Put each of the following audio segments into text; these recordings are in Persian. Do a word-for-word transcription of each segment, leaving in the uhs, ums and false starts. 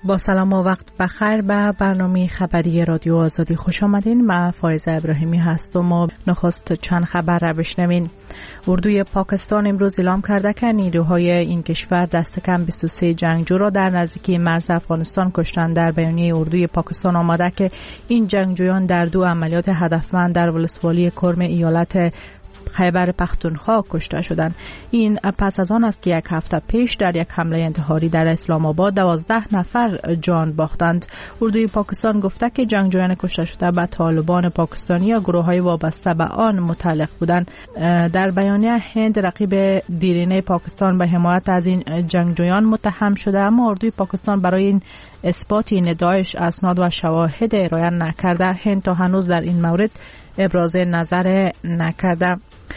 با سلام و وقت بخیر به برنامه خبری رادیو آزادی خوش آمدین. من فایزه ابراهیمی هستم و نخست چند خبر را بشنوین. اردوی پاکستان امروز اعلام کرده که نیروهای این کشور دست کم بیست و سه جنگجو را در نزدیکی مرز افغانستان کشتند. در بیانیه اردوی پاکستان آمده که این جنگجویان در دو عملیات هدفمند در ولسوالی کرم ایالت خیبر پختونخوا کشته شدند. این پس از آن است که یک هفته پیش در یک حمله انتحاری در اسلام آباد دوازده نفر جان باختند. اردوی پاکستان گفته که جنگجویان کشته شده به طالبان پاکستانی یا گروه‌های وابسته به آن متعلق بودند. در بیانیه هند رقیب دیرینه پاکستان به حمایت از این جنگجویان متهم شده، اما اردوی پاکستان برای این اثبات این ادعایش اسناد و شواهد ارائه نکرده. هند تا هنوز در این مورد ابراز نظر نکرده.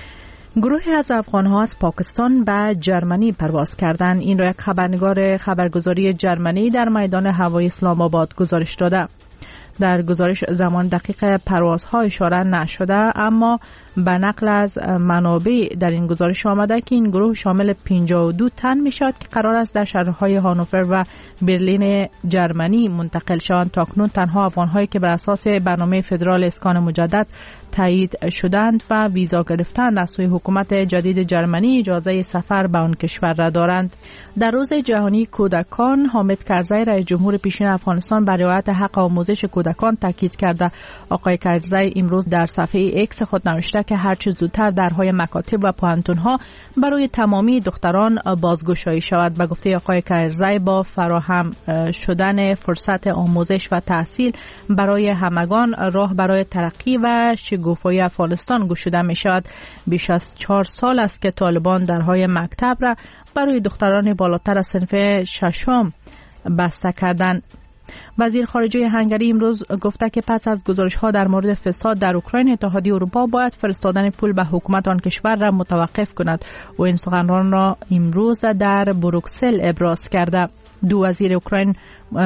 گروهی از افغان‌ها از پاکستان به جرمنی پرواز کردند. این را یک خبرنگار خبرگزاری جرمنی در میدان هوایی اسلام آباد گزارش داده. در گزارش زمان دقیق پروازها اشاره نشده، اما به نقل از منابع در این گزارش آمده که این گروه شامل پنجاه و دو تن می شود که قرار است در شهرهای هانوفر و برلین جرمنی منتقل شوند. تاکنون تنها افغان‌هایی که بر اساس برنامه فدرال اسکان مجدد تایید شدند و ویزا گرفتند از سوی حکومت جدید جرمنی اجازه سفر به آن کشور را دارند. در روز جهانی کودکان، حامد کرزی رئیس جمهور پیشین افغانستان بر رعایت حق آموزش کودکان تاکید کرده. آقای کرزی امروز در صفحه ایکس خود نوشته که هر چه زودتر درهای مکاتب و پوهنتون‌ها برای تمامی دختران بازگشایی شود. به گفته آقای کرزی با فراهم شدن فرصت آموزش و تحصیل برای همگان راه برای ترقی و شکوفایی افغانستان گشوده می شود. بیش از چهار سال است که طالبان درهای مکتب را برای دختران بالاتر از صنف ششم بسته کردند. وزیر خارجه هنگری امروز گفته که پس از گزارش‌ها در مورد فساد در اوکراین، اتحادیه اروپا باید فرستادن پول به حکومت آن کشور را متوقف کند و این سخنران را امروز در بروکسل ابراز کرده. دو وزیر اوکراین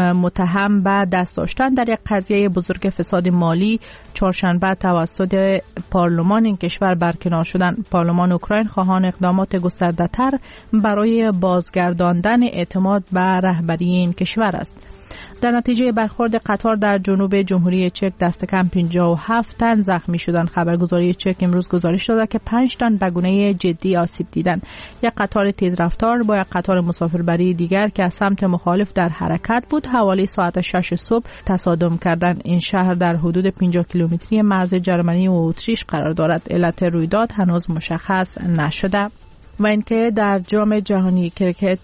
متهم به دست داشتن در یک قضیه بزرگ فساد مالی چهارشنبه توسط پارلمان این کشور برکنار شدند. پارلمان اوکراین خواهان اقدامات گسترده‌تر برای بازگرداندن اعتماد به رهبری این کشور است. در نتیجه برخورد قطار در جنوب جمهوری چک دست کم پنجاه و هفت تن زخمی شدند. خبرگزاری چک امروز گزارش داده که پنج تن به گونه جدی آسیب دیدند. یک قطار تیزرفتار با یک قطار مسافربری دیگر که از سمت مخالف در حرکت بود حوالی ساعت شش صبح تصادم کردند. این شهر در حدود پنجاه کیلومتری مرز جرمنی و اتریش قرار دارد. علت رویداد هنوز مشخص نشده. و اینکه در جام جهانی کرکت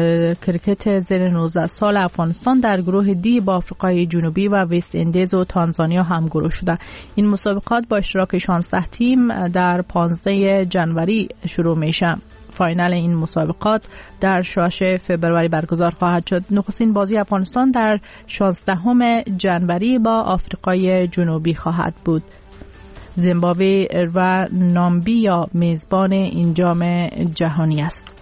کرکت زیر نوزده سال افغانستان در گروه دی با آفریقای جنوبی و وست اندیز و تانزانیا همگروه شده. این مسابقات با اشتراک شانزده تیم در پانزده ژانویه شروع میشه. فاینال این مسابقات در شش فوریه برگزار خواهد شد. نخستین بازی افغانستان در شانزدهم ژانویه با آفریقای جنوبی خواهد بود. زیمبابوه و نامبیا میزبان این جام جهانی است.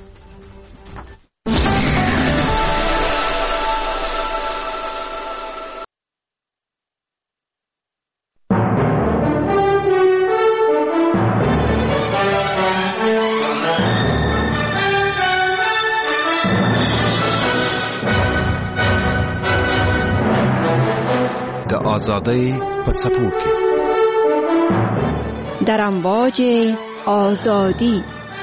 د آزادۍ په څپو کې در امواج آزادی.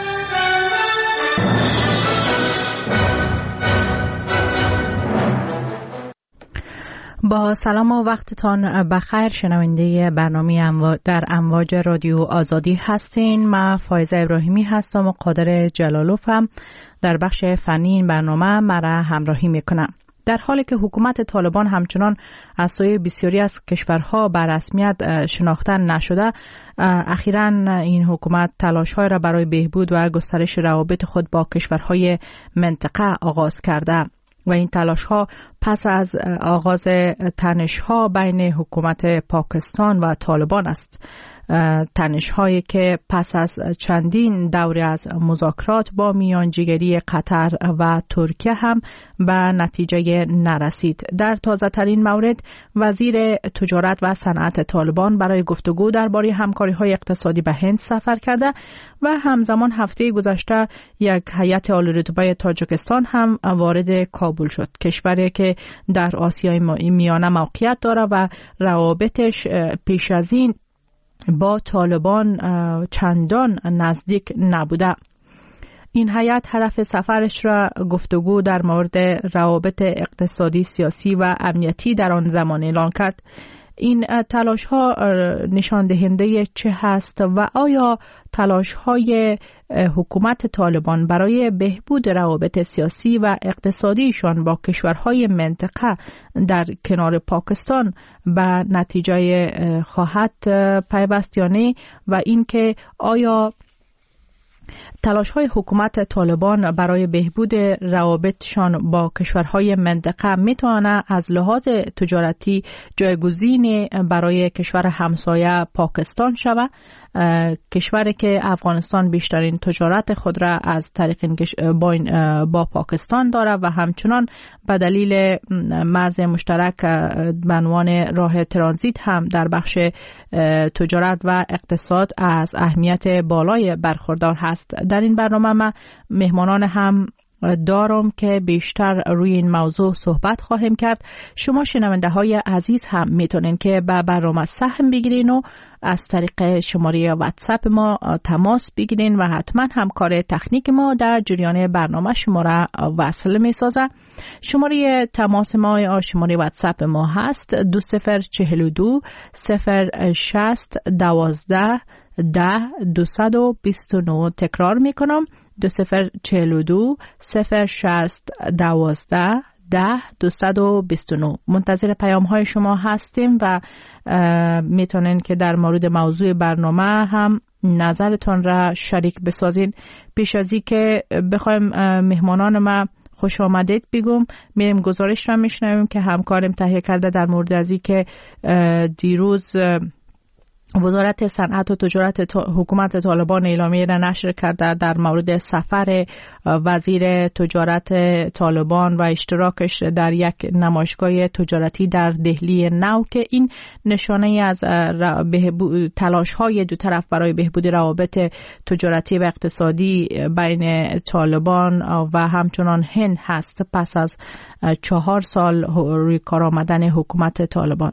با سلام و وقتتان بخیر. شنونده برنامه اموا... در امواج رادیو آزادی هستین. من فایزه ابراهیمی هستم و قادر جلالوف هم در بخش فنی این برنامه مرا همراهی میکنم. در حالی که حکومت طالبان همچنان از سوی بسیاری از کشورها به رسمیت شناخته نشده، اخیراً این حکومت تلاش‌های را برای بهبود و گسترش روابط خود با کشورهای منطقه آغاز کرده و این تلاش‌ها پس از آغاز تنش‌ها بین حکومت پاکستان و طالبان است. تنش هایی که پس از چندین دوره از مذاکرات با میانجیگری قطر و ترکیه هم به نتیجه نرسید. در تازه ترین مورد وزیر تجارت و صنعت طالبان برای گفتگو درباره همکاری های اقتصادی به هند سفر کرده و همزمان هفته گذشته یک هیئت عالی‌رتبه تاجیکستان هم وارد کابل شد. کشوری که در آسیای میانه موقعیت دارد و روابطش پیش از این با طالبان چندان نزدیک نبوده. این هیئت هدف سفرش را گفتگو در مورد روابط اقتصادی، سیاسی و امنیتی در آن زمان اعلان کرد. این تلاش ها نشان دهنده چه هست و آیا تلاش های حکومت طالبان برای بهبود روابط سیاسی و اقتصادیشان با کشورهای منطقه در کنار پاکستان به نتیجه خواهد پیوست یا نه، و اینکه آیا تلاش های حکومت طالبان برای بهبود روابطشان با کشورهای منطقه میتونه از لحاظ تجارتی جایگزین برای کشور همسایه پاکستان شود، کشوری که افغانستان بیشترین تجارت خود را از طریق با, با پاکستان دارد و همچنان به دلیل مرز مشترک به عنوان راه ترانزیت هم در بخش تجارت و اقتصاد از اهمیت بالای برخوردار هست. در این برنامه ما مهمانان هم دارم که بیشتر روی این موضوع صحبت خواهیم کرد. شما شنونده های عزیز هم میتونین که به برنامه سهم بگیرین و از طریق شماره واتساپ ما تماس بگیرین و حتما همکار تکنیک ما در جریان برنامه شما را وصل میسازه. شماره تماس ما، شماره واتساپ ما هست دو صفر چهل و دو صفر شست دوازده ده دوصد و بیست و نه. تکرار میکنم دو صفر چهل و دو صفر شست دوازده ده دوصد و بیست و نه. منتظر پیام های شما هستیم و میتونین که در مورد موضوع برنامه هم نظرتون را شریک بسازین. پیش از این که بخوایم مهمانان ما خوش آمدید بگم، میریم گزارش را میشنویم که همکارم تهیه کرده در مورد از این که دیروز وزارت صنعت و تجارت حکومت طالبان اعلامیه را نشر کرده در مورد سفر وزیر تجارت طالبان و اشتراکش در یک نمایشگاه تجارتی در دهلی نو که این نشانه از تلاش های دو طرف برای بهبود روابط تجارتی و اقتصادی بین طالبان و همچنان هند هست پس از چهار سال روی کار آمدن حکومت طالبان.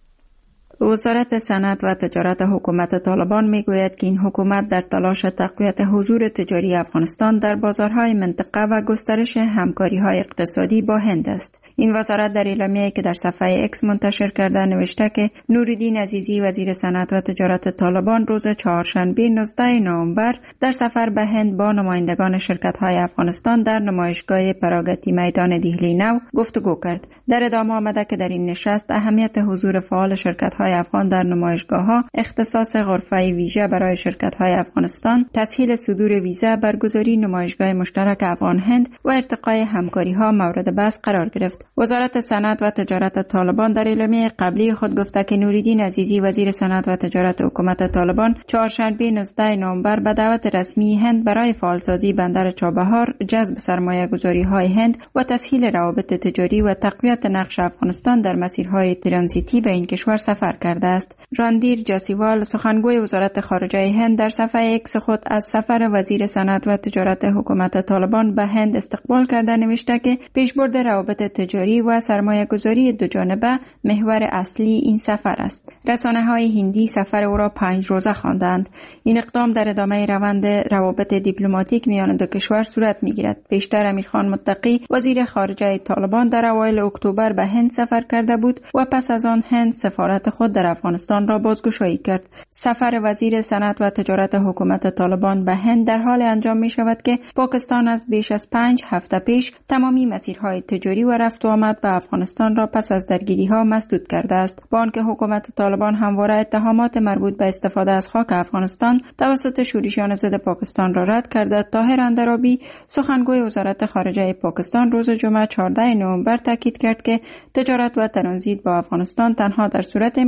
وزارت صنعت و تجارت حکومت طالبان میگوید که این حکومت در تلاش تقویت حضور تجاری افغانستان در بازارهای منطقه و گسترش همکاری‌های اقتصادی با هند است. این وزارت در اعلامیه‌ای که در صفحه اکس منتشر کرده نوشته که نوریدین عزیزی وزیر صنعت و تجارت طالبان روز چهارشنبه نوزدهم نوامبر در سفر به هند با نمایندگان شرکت‌های افغانستان در نمایشگاه پراگتی میدان دهلی نو گفتگو کرد. در ادامه آمده که در این نشست اهمیت حضور فعال شرکت‌های افغان در نمایشگاه‌ها، اختصاص غرفه ویژه برای شرکت‌های افغانستان، تسهیل صدور ویزا، برگزاری نمایشگاه مشترک افغان هند و ارتقای همکاری‌ها مورد بحث قرار گرفت. وزارت صنعت و تجارت طالبان در اعلامیه قبلی خود گفته که نوریدین عزیزی وزیر صنعت و تجارت حکومت طالبان چهارشنبه نوزدهم نوامبر به دعوت رسمی هند برای فعالسازی بندر چابهار، جذب سرمایه‌گذاری‌های هند و تسهیل روابط تجاری و تقویت نقش افغانستان در مسیرهای ترانزیتی به این کشور سفر کرده است. راندیر جاسیوال سخنگوی وزارت خارجه هند در صفحه اکس خود از سفر وزیر صنعت و تجارت حکومت طالبان به هند استقبال کرده نوشته که پیشبرد روابط تجاری و سرمایه‌گذاری دو جانبه محور اصلی این سفر است. رسانه‌های هندی سفر او را پنج روزه خواندند. این اقدام در ادامه روند روابط دیپلماتیک میان دو کشور صورت می‌گیرد. پیشتر امیرخان متقی وزیر خارجه طالبان در اوایل اکتبر به هند سفر کرده بود و پس از آن هند سفارت خود در افغانستان را بازگشایی کرد. سفر وزیر صنعت و تجارت حکومت طالبان به هند در حال انجام می شود که پاکستان از بیش از پنج هفته پیش تمامی مسیرهای تجاری و رفت و آمد به افغانستان را پس از درگیری‌ها مسدود کرده است. با آنکه حکومت طالبان همواره اتهامات مربوط به استفاده از خاک افغانستان توسط شورشیان ضد پاکستان را رد کرده، طاهر اندرابی سخنگوی وزارت خارجه پاکستان روز جمعه چهاردهم نوامبر تاکید کرد که تجارت و ترانزیت با افغانستان تنها در صورت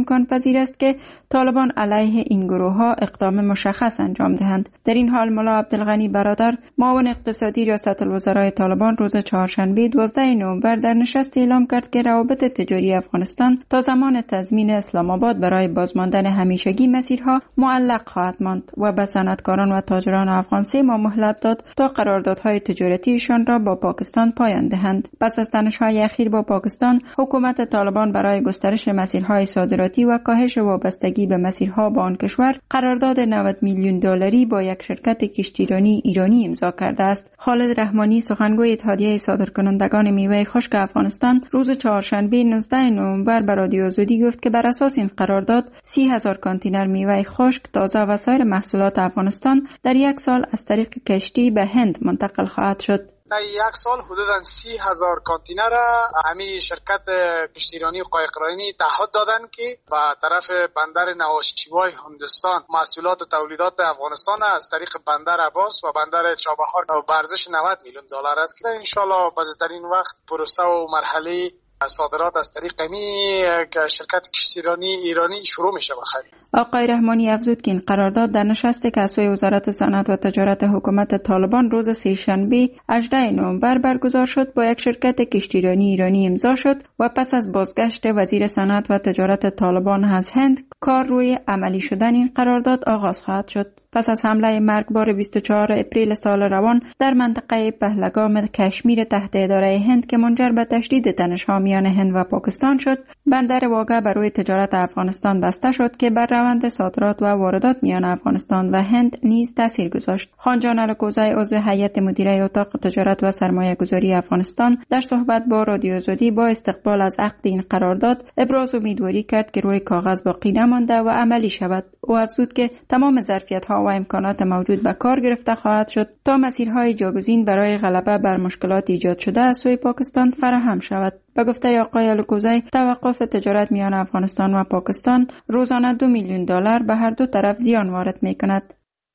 امکان پذیر است که طالبان علیه این گروه ها اقدام مشخص انجام دهند. در این حال ملا عبدالغنی برادر معاون اقتصادی ریاست الوزرای طالبان روز چهارشنبه دوازده نوامبر در نشست اعلام کرد که روابط تجاری افغانستان تا زمان تضمین اسلام آباد برای بازماندن همیشگی مسیرها معلق خواهد ماند و به صنعتکاران و تاجران افغان سه ماه مهلت داد تا قراردادهای تجارتیشان را با پاکستان پایان دهند. پس از تنش‌های اخیر با پاکستان، حکومت طالبان برای گسترش مسیرهای صادراتی و کاهش وابستگی به مسیرها با آن کشور قرارداد نود میلیون دلاری با یک شرکت کشتیرانی ایرانی امضا کرده است. خالد رحمانی سخنگوی اتحادیه صادرکنندگان میوه خشک افغانستان روز چهارشنبه نوزده نوامبر به رادیو آزادی گفت که بر اساس این قرارداد سی هزار کانتینر میوه خشک، تازه و سایر محصولات افغانستان در یک سال از طریق کشتی به هند منتقل خواهد شد. در یک سال حدوداً سی هزار کانتینر همین شرکت کشتیرانی قایقرانی تعهد دادن که به طرف بندر نوشیروان هندوستان محصولات و تولیدات افغانستان از طریق بندر عباس و بندر چابهار به ارزش نود میلیون دلار است که ان شاءالله بزرگترین وقت پروسه و مرحله صادرات از طریق می شرکت کشتیرانی ایرانی شروع میشه بخیر. آقای رحمانی افزود که این قرارداد در نشست که از سوی وزارت صنعت و تجارت حکومت طالبان روز سه‌شنبه هجدهم نوامبر برگزار شد با یک شرکت کشتیرانی ایرانی امضا شد و پس از بازگشت وزیر صنعت و تجارت طالبان از هند کار روی عملی شدن این قرارداد آغاز خواهد شد. پس از حمله مرگبار بیست و چهارم اپریل سال روان در منطقه پهلگام کشمیر تحت اداره هند که منجر به تشدید تنش‌ها میان هند و پاکستان شد، بندر واقع بر روی تجارت افغانستان بسته شد که بر روند صادرات و واردات میان افغانستان و هند نیز تاثیر گذاشت. خانجان الکوزی عضو هیئت مدیره اتاق تجارت و سرمایه‌گذاری افغانستان در صحبت با رادیو آزادی با استقبال از عقد این قرارداد ابراز امیدواری کرد که روی کاغذ باقی نمانده و عملی شود. او افزود که تمام ظرفیت‌ها و امکانات موجود به کار گرفته خواهد شد تا مسیرهای جاگزین برای غلبه بر مشکلات ایجاد شده از سوی پاکستان فراهم شود. به گفته آقای الکوزی، توقف تجارت میان افغانستان و پاکستان روزانه دو میلیون دلار به هر دو طرف زیان وارد می‌کند.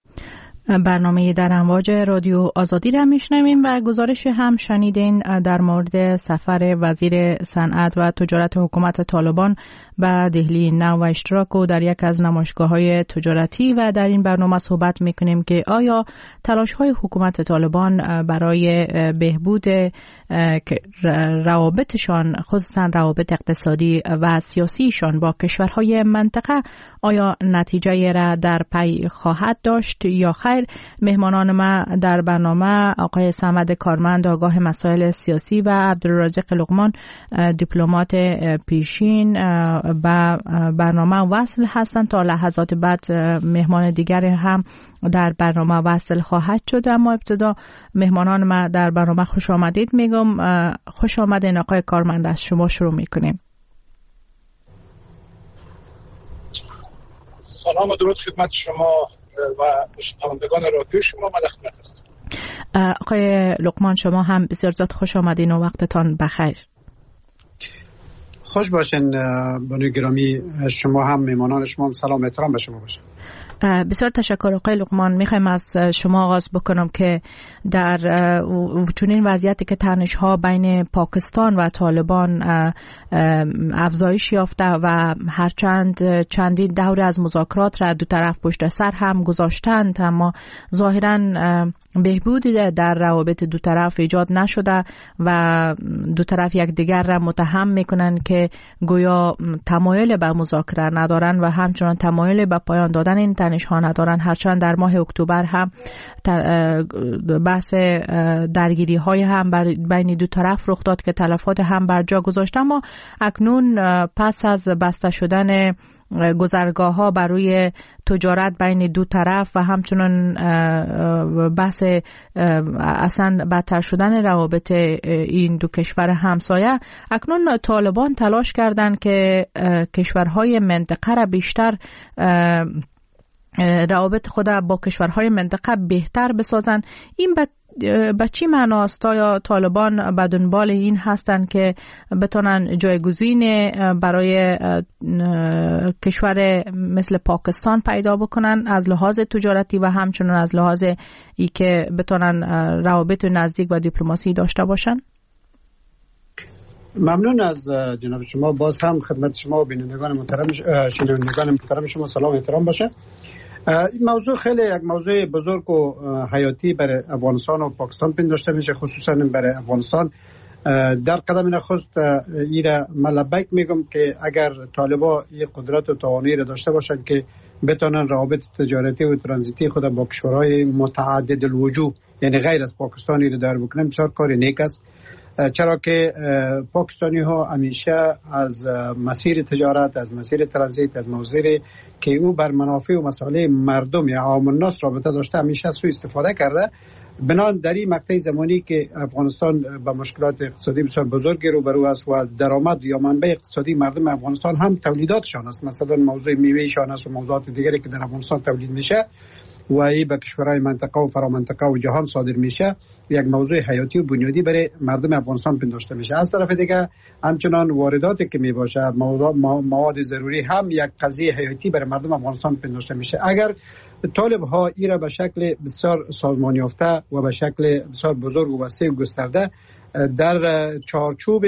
برنامه در امواج رادیو آزادی را میشنویم و گزارش هم شنیدین در مورد سفر وزیر صنعت و تجارت حکومت طالبان به دهلی نو و اشتراک و در یک از نمایشگاه‌های تجارتی و در این برنامه صحبت میکنیم که آیا تلاش‌های حکومت طالبان برای بهبود روابطشان، خصوصا روابط اقتصادی و سیاسیشان با کشورهای منطقه، آیا نتیجه را در پی خواهد داشت یا خیر؟ مهمانان ما در برنامه آقای صمد کارمند آگاه مسائل سیاسی و عبدالرازق لقمان دیپلمات پیشین به برنامه وصل هستند. تا لحظات بعد مهمان دیگر هم در برنامه وصل خواهد شد. اما ابتدا مهمانان ما در برنامه خوش آمدید میگم. خوش آمدین آقای کارمند، از شما شروع میکنیم. سلام و درود خدمت شما و شنوندگان رادیو شما. من خدمت هستم. آقای لقمان شما هم بسیار زیاد خوش آمدین و وقتتان بخیر. خوش باشین بانوی گرامی، شما هم میمانان شما هم سلام احترام به شما باشه. بسیار تشکر آقای لقمان. میخوایم از شما آغاز بکنم که در چنین وضعیتی که تنش‌ها بین پاکستان و طالبان افزایش یافته و هرچند چندین دور از مذاکرات را دو طرف پشت سر هم گذاشتند، اما ظاهراً بهبودی در روابط دو طرف ایجاد نشده و دو طرف یکدیگر را متهم میکنن که گویا تمایل به مذاکره ندارن و همچنان تمایل به پایان دادن این تنش‌ها ندارن. هرچند در ماه اکتبر هم بحث درگیری های هم بین دو طرف رخ داد که تلفات هم بر جا گذاشت، اما اکنون پس از بسته شدن گذرگاه ها بر روی تجارت بین دو طرف و همچنان بحث اصلا بدتر شدن روابط این دو کشور همسایه، اکنون طالبان تلاش کردند که کشورهای منطقه را بیشتر روابط خود با کشورهای منطقه بهتر بسازن. این به چی معناست؟ یا طالبان به دنبال این هستند که بتونن جایگزین برای کشور مثل پاکستان پیدا بکنن از لحاظ تجارتی و همچنان از لحاظ ای که بتونن روابط نزدیک و دیپلماسی داشته باشن؟ ممنون از جناب شما. باز هم خدمت شما و بینندگان محترم شنوندگان محترم شما سلام احترام باشه. این موضوع خیلی یک موضوع بزرگ و حیاتی برای افغانستان و پاکستان پنداشته میشه، خصوصا برای افغانستان. در قدم نخست ایره ملبک میگم که اگر طالبا این قدرت و توانایی را داشته باشند که بتونن روابط تجارتی و ترانزیتی خود با کشورهای متعدد الوجوه یعنی غیر از پاکستانی را دار بکنن، بسیار کار نیک است. چرا که پاکستانی ها همیشه از مسیر تجارت، از مسیر ترانزیت، از موزیر که او بر منافع و مصالح مردم یا عوام الناس رابطه داشته همیشه سوء استفاده کرده. بنان در این مقطع زمانی که افغانستان با مشکلات اقتصادی بسیار بزرگی روبرو است و درآمد یا منبع اقتصادی مردم افغانستان هم تولیداتشان است، مثلا موضوع میوهشان است و موضوعات دیگری که در افغانستان تولید میشه و ای به کشورهای منطقه و فرامنطقه و جهان صادر میشه، یک موضوع حیاتی و بنیادی برای مردم افغانستان پنداشته میشه. از طرف دیگه همچنان وارداتی که می باشه، مواد ضروری هم یک قضیه حیاتی برای مردم افغانستان پنداشته میشه. اگر طالب ها ایرا به شکل بسیار سازمان یافته و به شکل بسیار بزرگ و وسیع و گسترده در چارچوب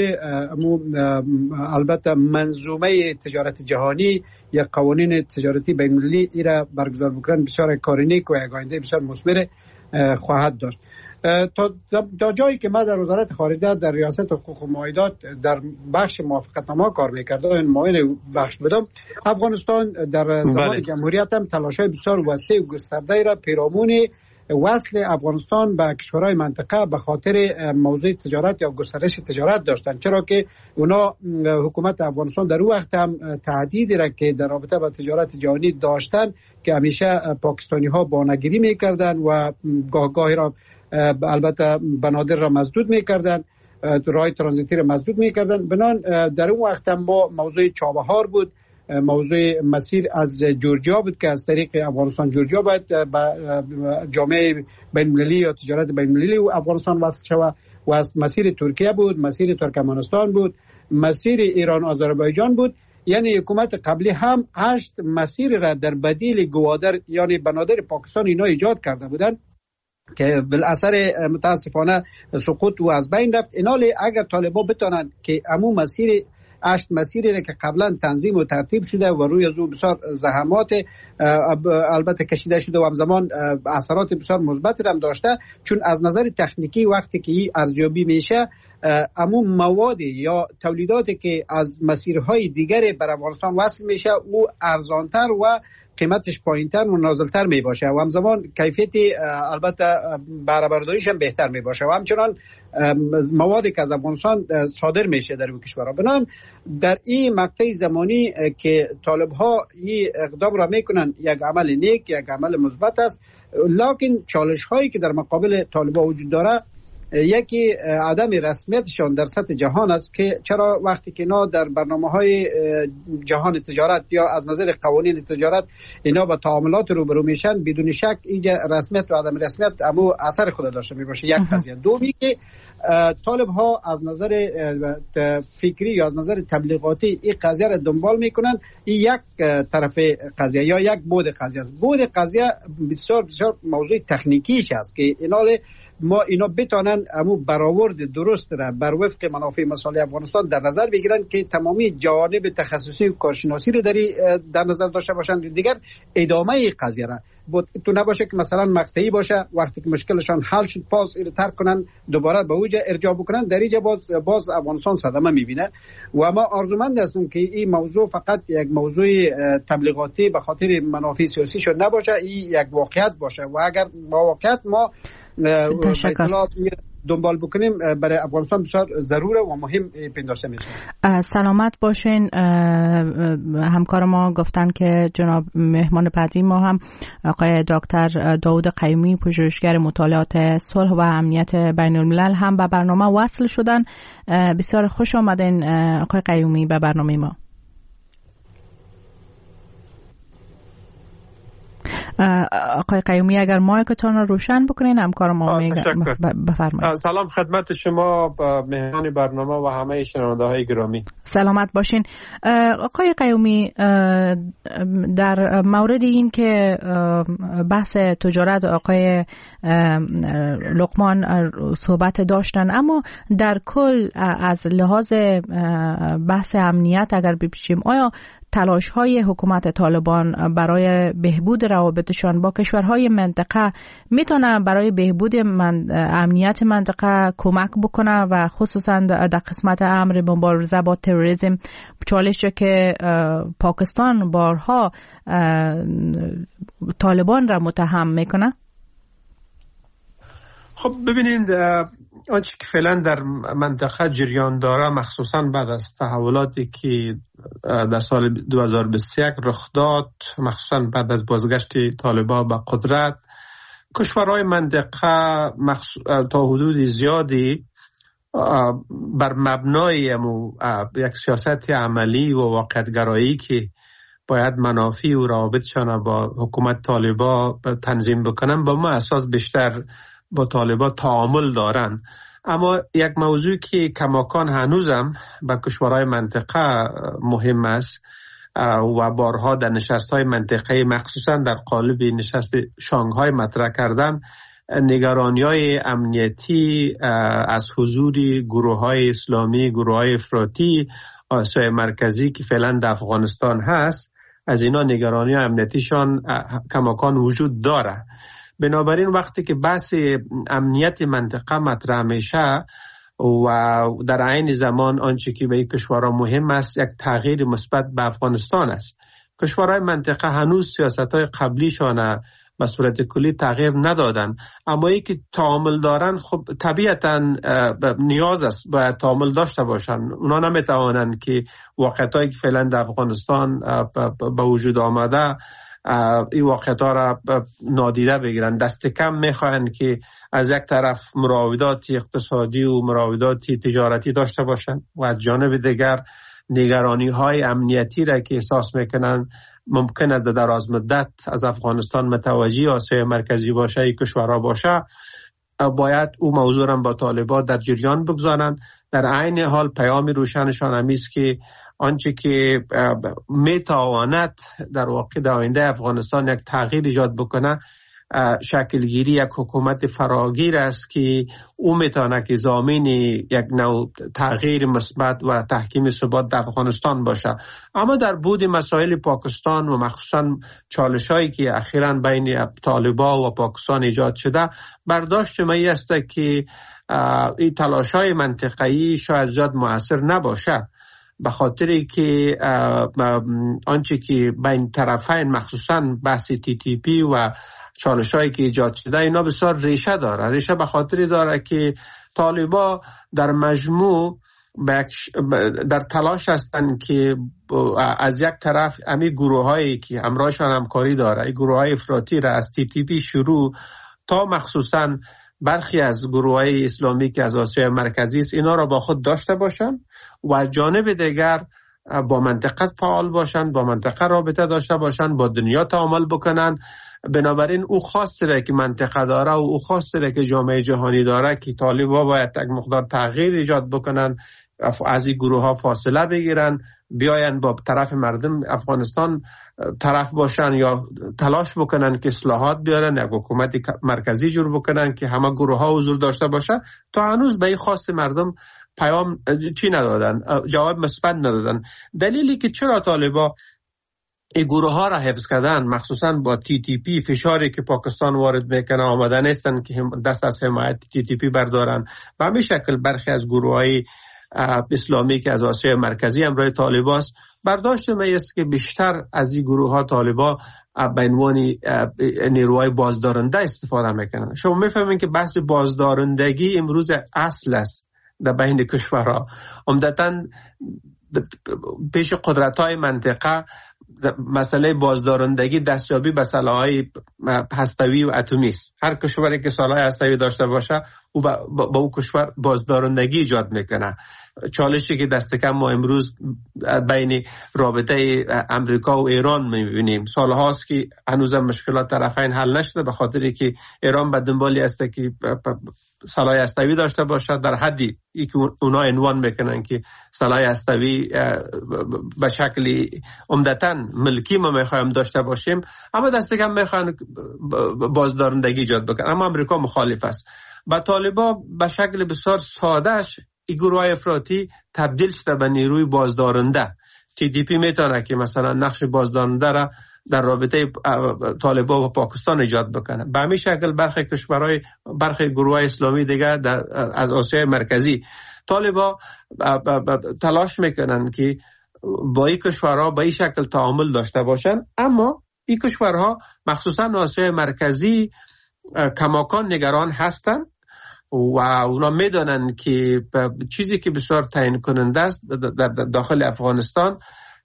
البته منظومه تجارت جهانی یا قوانین تجارتی بین المللی ایرا برگزار بکنن، بسیار کار نیک و یک آینده بسیار مثمر خواهد داشت. تا تا جایی که ما در وزارت خارجه در ریاست حقوق و معاهدات در بخش موافقتنامه کار می‌کردم، این معاین بخش بدم، افغانستان در زمان بله. جمهوریت هم تلاش‌های بسیار وسیع و گسترده را پیرامون وصل افغانستان به کشورهای منطقه به خاطر موضوع تجارت یا گسترش تجارت داشتند، چرا که اونا حکومت افغانستان در اون وقت هم تهدیدی را که در رابطه با تجارت جهانی داشتن که همیشه پاکستانی ها بانگیری میکردن و گاه گاهی را البته بنادر را مسدود میکردن، راه ترانزیتی را مسدود میکردن. بنان در اون وقت هم ما موضوع چابهار بود، موضوع مسیر از جورجیا بود که از طریق افغانستان جورجیا باید با جامعه بین المللی یا تجارت بین المللی و افغانستان وصل شود و از مسیر ترکیه بود، مسیر ترکمنستان بود، مسیر ایران آذربایجان بود. یعنی حکومت قبلی هم هشت مسیر را در بدیل گوادر یعنی بنادر پاکستان اینا ایجاد کرده بودند که بالاثر متاسفانه سقوط و از بین رفت. اینالی اگر طالبا بتونن که عموم مسیر هشت مسیری که قبلا تنظیم و ترتیب شده و روی از او بسیار زحمات البته کشیده شده و همزمان اثرات بسیار مثبت هم داشته، چون از نظر تکنیکی وقتی که این ارزیابی میشه عموم مواد یا تولیداتی که از مسیرهای دیگر بر افغانستان وصل میشه او ارزانتر و قیمتش پایینتر و نازلتر می باشه و همزمان کیفیت البته بهره برداریش هم بهتر می باشه و همچنان موادی که از افغانستان صادر میشه در این کشورها. بنان در این مقطع زمانی که طالب ها این اقدام را میکنن یک عمل نیک، یک عمل مثبت است، لکن چالش هایی که در مقابل طالب ها وجود داره یکی عدم رسمیتشان در سطح جهان است که چرا وقتی که اینا در برنامه‌های جهان تجارت یا از نظر قوانین تجارت اینا با تعاملات روبرو میشن، بدون شک اینجا رسمیت و عدم رسمیت اما اثر خود داشته میباشه. یک قضیه. دومی که طالب ها از نظر فکری یا از نظر تبلیغاتی این قضیه را دنبال میکنن، این یک طرف قضیه یا یک بود قضیه است. بود قضیه بسیار بسیار موضوع تکنیکیش است که اینا ما اینا بتانن امو برآورد درست را بر وفق منافع مصالح افغانستان در نظر بگیرن که تمامی جوانب تخصصی و کارشناسی را در در نظر داشته باشند. دیگر ادامه قضیه را تو نباشه که مثلا مقطعی باشه، وقتی که مشکلشان حل شد پاس اینو ترک کنن دوباره به اوج ارجاع بکنن، در اینجا باز باز افغانستان صدمه میبینه. و ما آرزومند هستیم که این موضوع فقط یک موضوع تبلیغاتی به خاطر منافع سیاسی شد نباشه، این یک واقعیت باشه و اگر با واقعیت ما اصلاحات دنبال بکنیم برای افغانستان بسیار ضروره و مهم پنداشته میشه. سلامت باشین. همکار ما گفتن که جناب مهمان بعدی ما هم آقای دکتر داود قیومی، پژوهشگر مطالعات صلح و امنیت بین الملل هم به برنامه وصل شدن. بسیار خوش آمدین آقای قیومی به برنامه ما. آقای قیومی اگر مایکتون رو روشن بکنین همکار ما بفرمایید. سلام خدمت شما مهمان برنامه و همه شنونده های گرامی. سلامت باشین. آقای قیومی، در مورد این که بحث تجارت آقای لقمان صحبت داشتن، اما در کل از لحاظ بحث امنیت اگر بپیچیم، آیا تلاش های حکومت طالبان برای بهبود روابطشان با کشورهای منطقه میتونه برای بهبود من امنیت منطقه کمک بکنه و خصوصا در قسمت امر مبارزه با تروریسم، چالشی که پاکستان بارها طالبان را متهم میکنه؟ خب ببینید، آنچه که فعلا در منطقه جریان داره، مخصوصا بعد از تحولاتی که در سال دو هزار و بیست و یک رخ داد، مخصوصا بعد از بازگشت طالبان به قدرت، کشورهای منطقه تا حدود زیادی بر مبنای یک سیاست عملی و واقعیت‌گرایی که باید منافع و روابطشان با حکومت طالبان تنظیم بکنن، با ما اساس بیشتر با طالبان تعامل دارن. اما یک موضوع که کماکان هنوزم به کشورهای منطقه مهم است و بارها در نشست‌های منطقه‌ای مخصوصا در قالب نشست شانگهای مطرح کردن، نگرانی‌های امنیتی از حضور گروه‌های اسلامی، گروه‌های افراطی آسیای مرکزی که فعلا در افغانستان هست، از اینا نگرانی امنیتیشان کماکان وجود داره. بنابراین وقتی که بحث امنیت منطقه مطرح میشه و در عین زمان آنچه که به این کشورها مهم است یک تغییر مثبت به افغانستان است. کشورهای منطقه هنوز سیاست‌های قبلیشان به صورت کلی تغییر ندادن، اما ای که تعامل دارن خب طبیعتاً نیاز است باید تعامل داشته باشن. اونا نمیتوانند که واقعیتایی که فعلا در افغانستان به وجود آمده این واقعیت‌ها را نادیده بگیرن. دست کم میخواهند که از یک طرف مراودات اقتصادی و مراودات تجارتی داشته باشند و از جانب دیگر نگرانی های امنیتی را که احساس میکنن ممکنه در دراز مدت از افغانستان متوجه آسیای مرکزی باشه، ای کشورها باشه، باید او موضوع را با طالبان در جریان بگذارند. در عین حال پیام روشنشان همیست که آنچه که میتواند در واقع در آینده افغانستان یک تغییر ایجاد بکنه، شکلگیری یک حکومت فراگیر است که او میتونه که ضامن یک نوع تغییر مثبت و تحکیم ثبات در افغانستان باشه. اما در بود مسائل پاکستان و مخصوصا چالش‌هایی که اخیراً بین طالبان و پاکستان ایجاد شده، برداشت من است که این تلاش‌های منطقه‌ای شاید زیاد مؤثر نباشه، به خاطری که آنچه که بین طرفین مخصوصا بحث تی تی پی و چالش‌هایی که ایجاد شده اینا بسیار ریشه داره. ریشه به خاطری داره که طالبان در مجموع در تلاش هستند که از یک طرف امی گروه‌هایی که همراهشان همکاری داره، این گروه‌های افراطی را از تی تی پی شروع تا مخصوصا برخی از گروه‌های اسلامی که از آسیای مرکزی است، اینا را با خود داشته باشند و از جانب دیگر با منطقه فعال باشند، با منطقه رابطه داشته باشند، با دنیا تعامل بکنند. بنابراین او خواسته که منطقه داره و او خواسته که جامعه جهانی داره که طالبان باید یک مقدار تغییر ایجاد بکنن، از این گروه ها فاصله بگیرن، بیاین با طرف مردم افغانستان طرف باشن یا تلاش بکنن که اصلاحات بیارن، یک حکومت مرکزی جور بکنن که همه گروه ها حضور داشته باشه. تا هنوز به این خواست مردم پیام چی ندادن، جواب مثبت ندادن. دلیلی که چرا طالبان این گروه ها را حفظ کردن، مخصوصا با تی تی پی فشاری که پاکستان وارد میکنه آمده نیستن که دست از حمایت تی تی پی بردارن و همین شکل برخی از گروه های اسلامی که از آسیای مرکزی همراه طالبان است. برداشت من است که بیشتر از این گروه ها طالبان به عنوان نیروهای بازدارنده استفاده میکنن. شما میفهمین که بحث بازدارندگی امروز اصل است در بین کشورها. عمدتاً پیش قدرت‌های منطقه مسئله بازدارندگی دستیابی به سلاح‌های هسته‌ای و اتمی است. هر کشوری که سلاح هسته‌ای داشته باشه او با, با او کشور بازدارندگی ایجاد میکنه. چالشی که دست کم ما امروز بین رابطه امریکا و ایران میبینیم، سالهاست که هنوز مشکلات طرفین حل نشده، به خاطری که ایران به دنبالی است که سلاح هسته‌ای داشته باشه، در حدی ای که اونا عنوان میکنن که سلاح هسته‌ای به شکلی عمدتاً ملکی ما میخوایم داشته باشیم، اما دست کم میخوان بازدارندگی ایجاد بکنن. اما امریکا مخالف است. با طالبا به شکل بسیار سادهش این گروه افراطی تبدیل شده به نیروی بازدارنده. تی دی پی میتونه که مثلا نقش بازدارنده را در رابطه طالبان و پاکستان ایجاد بکنه. به همین شکل برخی کشورهای برخی گروه اسلامی دیگه در از آسیای مرکزی طالبان تلاش میکنن که با این کشورها به این شکل تعامل داشته باشن، اما این کشورها مخصوصا آسیای مرکزی کماکان نگران هستن و اونا میدونن که چیزی که بسیار تعیین کننده است در داخل افغانستان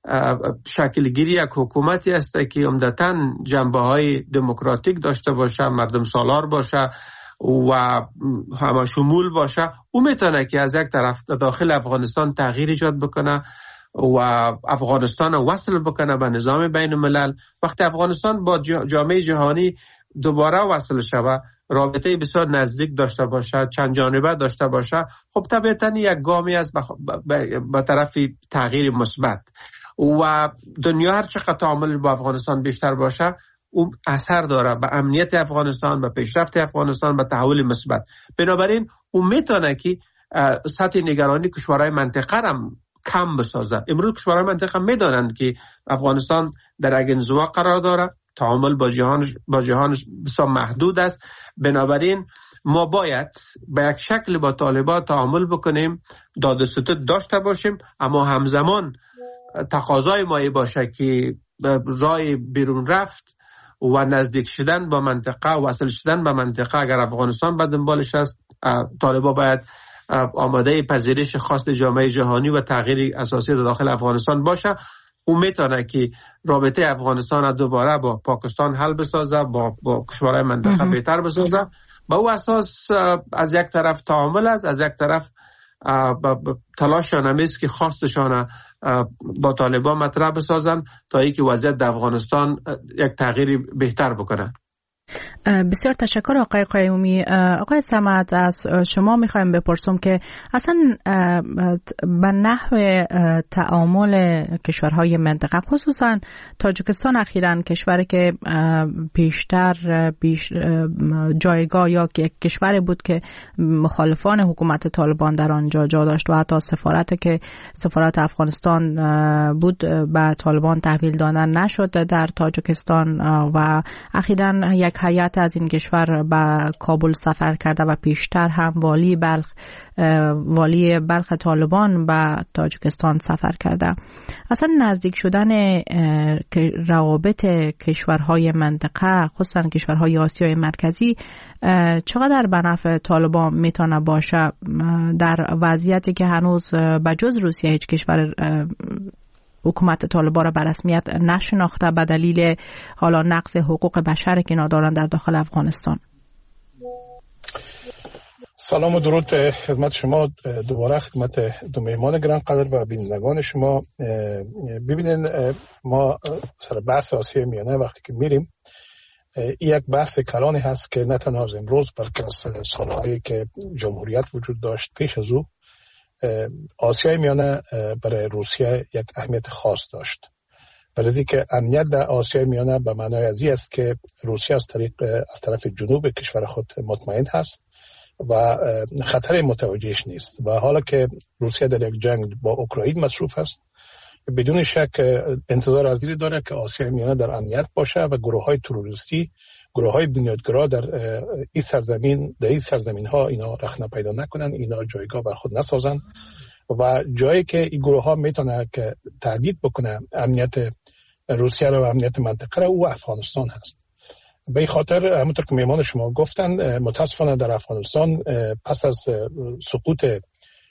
شکل گیری یک حکومتی است که عمدتاً جنبه های دموکراتیک داشته باشه، مردم سالار باشه و همه شمول باشه. او میتونه که از یک طرف داخل افغانستان تغییر ایجاد بکنه و افغانستان وصل بکنه به نظام بین الملل. وقتی افغانستان با جامعه جهانی دوباره وصل شود، رابطه بسیار نزدیک داشته باشه، چند جانبه داشته باشه، خب طبیعتاً یک گامی است به طرف تغییر مثبت و دنیا هر چقدر تعامل با افغانستان بیشتر باشه اون اثر داره به امنیت افغانستان، به پیشرفت افغانستان، به تحول مثبت. بنابراین اون میتونه که سطح نگرانی کشورهای منطقه هم کم بسازه. امروز کشورهای منطقه میدونن که افغانستان در یک انزوا قرار داره، تعامل با جهان با جهان بسیار محدود است. بنابراین ما باید به یک شکل با طالبان تعامل بکنیم، داد و ستد داشته باشیم، اما همزمان تقاضای ما باشه که راه بیرون رفت و نزدیک شدن با منطقه و وصل شدن به منطقه اگر افغانستان به دنبالش است، طالبان باید آماده پذیرش خواست جامعه جهانی و تغییر اساسی داخل افغانستان باشه. او میتونه که رابطه افغانستان دوباره با پاکستان حل بسازه، با با کشورهای منطقه بهتر بسازه. با او اساس از یک طرف تعامل است، از یک طرف تلاششان همیست که خواستشان با طالبان مطرح بسازن تا اینکه وضعیت در افغانستان یک تغییری بهتر بکنه. بسیار تشکر آقای قیومی. آقای صمد، از شما میخوایم بپرسم که اصلا به نحو تعامل کشورهای منطقه، خصوصا تاجیکستان اخیراً کشوری که بیشتر بیش جایگاه یا کشوری بود که مخالفان حکومت طالبان در آنجا جا داشت و حتی سفارت که سفارت افغانستان بود به طالبان تحویل دادن نشد در تاجیکستان و اخیراً یک هیئت از این کشور به کابل سفر کرده و پیشتر هم والی بلخ والی بلخ طالبان به تاجیکستان سفر کرده. اصلا نزدیک شدن روابط کشورهای منطقه، خصوصا کشورهای آسیای مرکزی، چقدر به نفع طالبان میتونه باشه در وضعیتی که هنوز به جز روسیه هیچ کشور حکومت طالبان را به رسمیت نشناخته به دلیل حالا نقض حقوق بشر که ندارن در داخل افغانستان؟ سلام و درود خدمت شما، دوباره خدمت دو مهمان گرانقدر و بینندگان شما. ببینین، ما سر بحث آسیای میانه وقتی که میریم، یک بحث کلانی هست که نه تنها از امروز بلکه از سالهایی که جمهوریت وجود داشت پیش از او، آسیای میانه برای روسیه یک اهمیت خاص داشت. برای که امنیت در آسیای میانه به معنای از این است که روسیه از طریق از طرف جنوب کشور خود مطمئن هست و خطر متوجهش نیست. و حالا که روسیه در یک جنگ با اوکراین مصروف است، بدون شک انتظار از این داره که آسیای میانه در امنیت باشه و گروه های تروریستی، گروه های بنیادگرا در این سرزمین در این سرزمین ها اینا رخنه پیدا نکنن، اینا جایگاه بر خود نسازن و جایی که این گروه ها میتونه که تهدید بکنه امنیت روسیه و امنیت منطقه را، او افغانستان هست. به این خاطر همونطور که میمان شما گفتن، متاسفانه در افغانستان پس از سقوط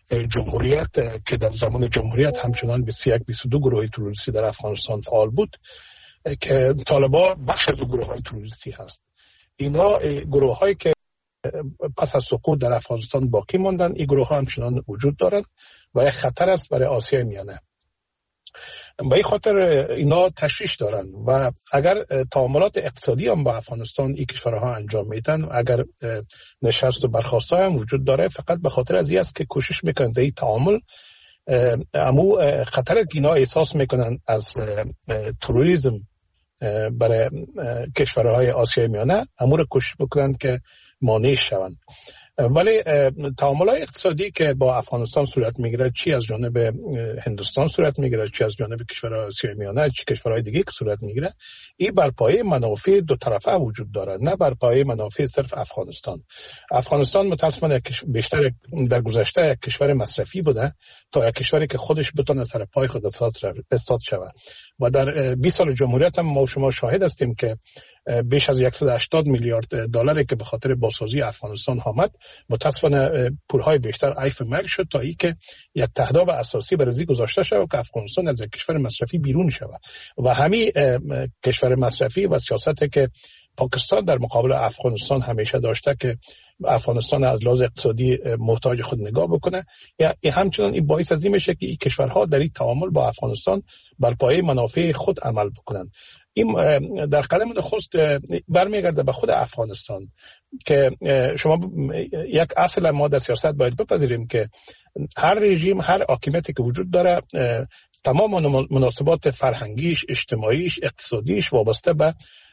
جمهوریت که در زمان جمهوریت همچنان بیست و یک بیست و دو گروه تروریستی در افغانستان فعال بود که طالبان بخش از گروه های تروریستی هست. اینا گروه هایی که پس از سقوط در افغانستان باقی ماندن، این گروه ها همچنان وجود دارند و یک خطر است برای آسیای میانه. به این خاطر اینا تشویش دارن و اگر تعاملات اقتصادی هم با افغانستان این کشورها انجام میدن، اگر نشست و برخاست هم وجود داره، فقط به خاطر از این است که کوشش میکنن در این تعامل امو خطر که اینا احساس میکنن از تروریسم برای کشورهای آسیای میانه امور کوشش بکنن که مانع شوند. ولی تعاملات اقتصادی که با افغانستان صورت میگیره، چی از جانب هندوستان صورت میگیره، چی از جانب کشورهای آسیای میانه، چی کشورهای دیگه که صورت میگیره، این بر پایه منافع دو طرفه وجود داره، نه بر پایه منافع صرف افغانستان. افغانستان متاسفانه بیشتر در گذشته یک کشور مصرفی بوده تا یک کشوری که خودش بتونه سر پای خود استاد شود و در بیست سال جمهوریت هم ما شما شاهد هستیم که بیش از صد و هشتاد میلیارد دلاری که به خاطر بازسازی افغانستان آمد، متاسفانه پولهای بیشتر عیف مرگ شد تا ای که یک تهداب اساسی برای گذاشته شود که افغانستان از یک کشور مصرفی بیرون شود و همین کشور مصرفی و سیاستی که پاکستان در مقابل افغانستان همیشه داشته که افغانستان از لحاظ اقتصادی محتاج خود نگاه بکنه، یا همچنان این باعث از این میشه که این کشورها در این تعامل با افغانستان بر پایه منافع خود عمل بکنن. این در قدم نخست برمیگرده به خود افغانستان که شما یک اصل ما در سیاست باید بپذیریم که هر رژیم، هر حاکمیتی که وجود داره، تمام مناسبات فرهنگیش، اجتماعیش، اقتصادیش وابسته به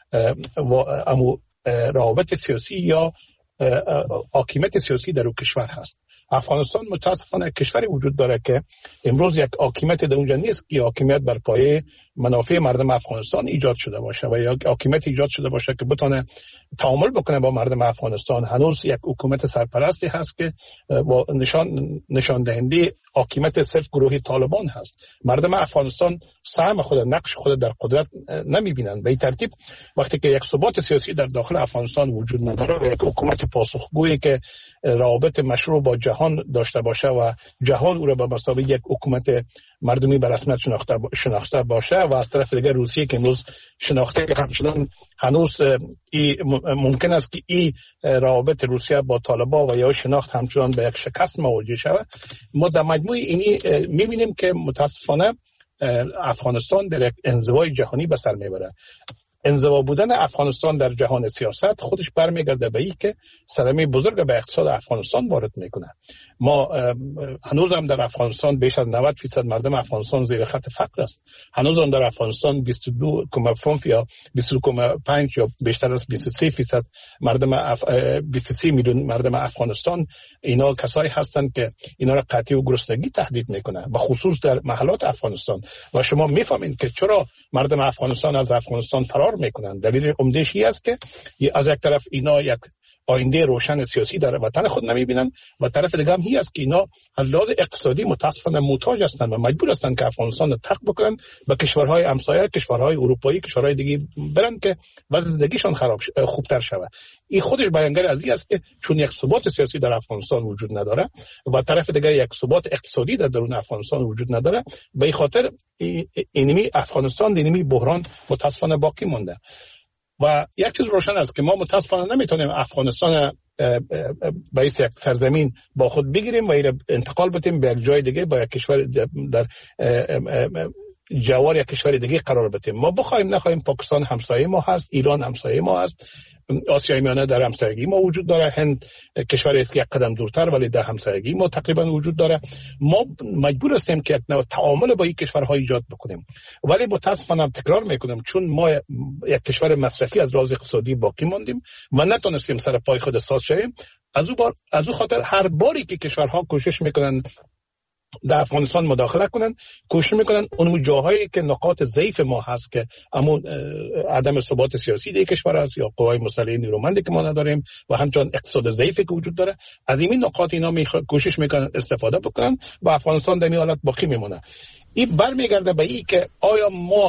روابط سیاسی یا حاکمیت سیاسی در اون کشور هست. افغانستان متاسفانه کشوری وجود داره که امروز یک حاکمیت در اونجا نیست که حاکمیت بر پایه منافع مردم افغانستان ایجاد شده باشه و یا حاکمیت ایجاد شده باشه که بتونه تعامل بکنه با مردم افغانستان. هنوز یک حکومت سرپرستی هست که با نشان نشان دهنده حاکمیت صرف گروه طالبان هست. مردم افغانستان سهم خود، نقش خود در قدرت نمیبینن. به این ترتیب وقتی که یک ثبات سیاسی در داخل افغانستان وجود نداره و یک حکومت پاسخگویی که روابط مشروع با جهان داشته باشه و جهان او را به مسابقه یک حکومت مردمی به رسمیت شناخته شناخته باشه و از طرف دیگر روسیه که امروز شناخته همچنان هنوز ای ممکن است که این روابط روسیه با طالبان و یا شناخت همچنان به یک شکست مواجه شود، ما در مجموع اینی میبینیم که متاسفانه افغانستان در یک انزوای جهانی به سر میبره. انزوا بودن افغانستان در جهان سیاست خودش برمیگرده به این که صدمه بزرگ به اقتصاد افغانستان وارد میکنه. ما هنوز هم در افغانستان بیش از نود درصد مردم افغانستان زیر خط فقر است. هنوز هم در افغانستان بیست و دو و پنج یا بیست و دو و پنج یا بیشتر از بیست و سه درصد مردم اف... بیست و سه میلیون مردم افغانستان اینا کسایی هستند که اینا را قحطی و گرسنگی تهدید میکنه، به خصوص در محلات افغانستان. و شما میفهمید که چرا مردم افغانستان از افغانستان فرار میکنن. دلیل عمده‌ای است که از یک طرف اینا یک آینده روشن سیاسی در وطن خود نمیبینن و طرف دیگه هم هی است که اینا از لحاظ اقتصادی متاسفانه محتاج هستند و مجبور هستند که افغانستان رو ترک بکنن، به کشورهای همسایه، کشورهای اروپایی، کشورهای دیگه برن که وضع زندگیشان خراب خوبتر شود. این خودش بیانگر از این است که چون یک ثبات سیاسی در افغانستان وجود نداره و طرف دیگه یک ثبات اقتصادی در درون افغانستان وجود نداره، به این خاطر اینمی افغانستان اینمی بحران متاسفانه باقی مونده. و یک چیز روشن است که ما متاسفانه نمیتونیم افغانستان به یک سرزمین با خود بگیریم و این انتقال بدیم به یک جای دیگه، با یک کشور در جوار یک کشور دیگه قرار بدیم. ما بخوایم نخوایم پاکستان همسایه ما هست، ایران همسایه ما هست، آسیای میانه در همسایگی ما وجود داره، هند کشوری که یک قدم دورتر ولی در همسایگی ما تقریبا وجود داره. ما مجبور هستیم که یک نوع تعامل با این کشورها ایجاد بکنیم، ولی متاسفانه تکرار میکنم چون ما یک کشور مصرفی از لحاظ اقتصادی باقی ماندیم و نتونستیم سر پای خود اساس شویم. از او بار از او خاطر هر باری که کشورها کوشش میکنن در افغانستان مداخله کنن، کوشش میکنن اون جاهایی که نقاط ضعیف ما هست که همون عدم ثبات سیاسی در کشور است یا قوای مسلحه نیرومندی که ما نداریم و همچنان اقتصاد ضعیفی که وجود داره، از این نقاط اینا می کوشش میکنن استفاده بکنن و افغانستان در این حالت باقی میمونه. این برمیگرده به این که آیا ما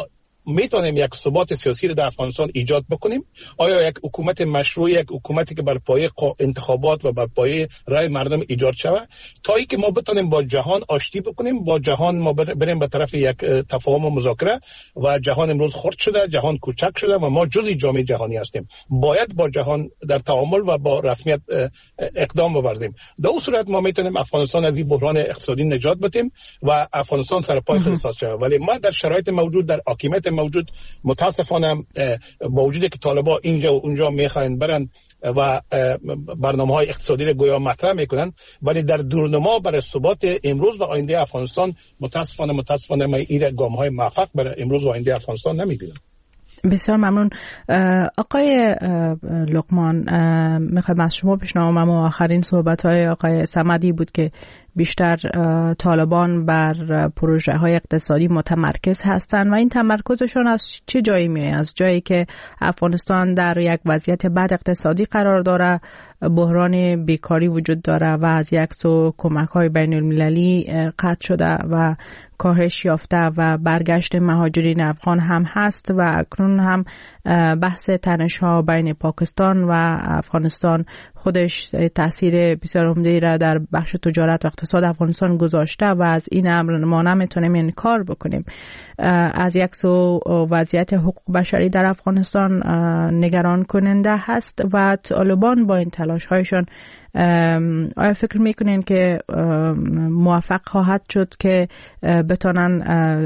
میتونیم یک ثبات سیاسی در افغانستان ایجاد بکنیم؟ آیا یک حکومت مشروع، یک حکومتی که بر پایه انتخابات و بر پایه رای مردم ایجاد شود، تا ای که ما بتونیم با جهان آشتی بکنیم، با جهان ما بریم به طرف یک تفاهم و مذاکره؟ و جهان امروز خرد شده، جهان کوچک شده و ما جزئی جامعه جهانی هستیم. باید با جهان در تعامل و با رسمیت اقدام بورزیم. در اون صورت ما میتونیم افغانستان از این بحران اقتصادی نجات بدیم و افغانستان سر پای خود ساز شود. ولی ما در شرایط موجود، در حاکمیت موجود، متاسفانه با وجودی که طالبان اینجا و اونجا میخواین برن و برنامه‌های اقتصادی را گویا مطرح میکنن، ولی در دورنما برای ثبات امروز و آینده افغانستان متاسفانه متاسفانه ما این گام‌های موفق برای امروز و آینده افغانستان نمیبینم. بسیار ممنون. آقای لقمان، میخوایم از شما بشنوم. و آخرین صحبت‌های آقای صمدی بود که بیشتر طالبان بر پروژه های اقتصادی متمرکز هستند و این تمرکزشون از چه جایی میاد؟ از جایی که افغانستان در یک وضعیت بد اقتصادی قرار داره، بحران بیکاری وجود داره و از یک سو کمک های بین المللی قطع شده و کاهش یافته و برگشت مهاجرین افغان هم هست و اکنون هم بحث تنش ها بین پاکستان و افغانستان خودش تاثیر بسیار عمده‌ای را در بخش تجارت و اقتصاد افغانستان گذاشته و از این امر ما نمیتونیم انکار بکنیم. از یک سو وضعیت حقوق بشری در افغانستان نگران کننده هست و طالبان با این تلاش هایشان آیا فکر میکنین که موفق خواهد شد که بتونن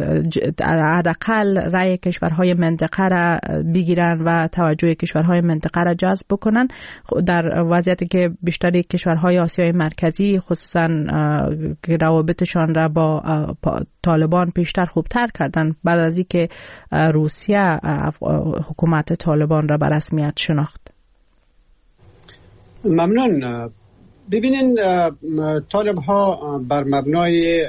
حداقل رأی کشورهای منطقه را بگیرن و توجه کشورهای منطقه را جذب بکنن در وضعیتی که بیشتر کشورهای آسیای مرکزی خصوصا روابطشان را با طالبان پیشتر خوبتر کردن بعد از اینکه روسیه حکومت طالبان را به رسمیت شناخت؟ ممنون. ببینین، طالب ها بر مبنای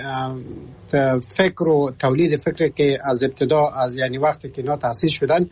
فکر و تولید فکر که از ابتدا از یعنی وقتی که اینا تأسیس شدن،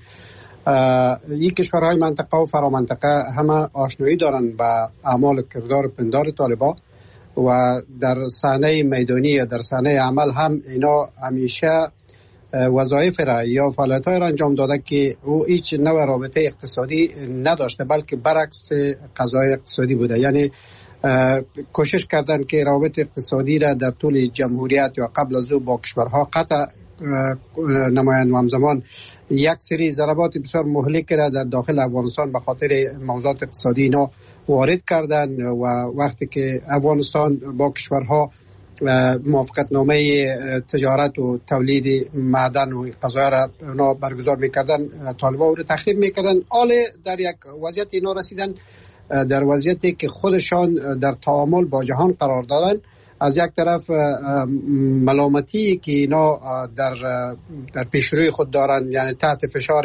یک کشورهای منطقه و فرامنطقه همه آشنایی دارن با اعمال کردار پندار طالبان و در صحنه میدانی یا در صحنه عمل هم اینا همیشه وظایف را یا فعالیت‌های را انجام داده که او هیچ نوع رابطه اقتصادی نداشته، بلکه برعکس قضای اقتصادی بوده. یعنی کوشش کردن که روابط اقتصادی را در طول جمهوریت یا قبل از او با کشورها قطع نمایند و همزمان یک سری ضربات بسیار مهلک را در داخل افغانستان به خاطر موضوعات اقتصادی اینا وارد کردن و وقتی که افغانستان با کشورها موافقت نامه تجارت و تولید معدن و غذا را اونا برگزار میکردن، طالبان او را تخریب میکردن. حال در یک وضعیت اینا رسیدن، در وضعیتی که خودشان در تعامل با جهان قرار دارن. از یک طرف ملامتی که اینا در در پیشروی خود دارن، یعنی تحت فشار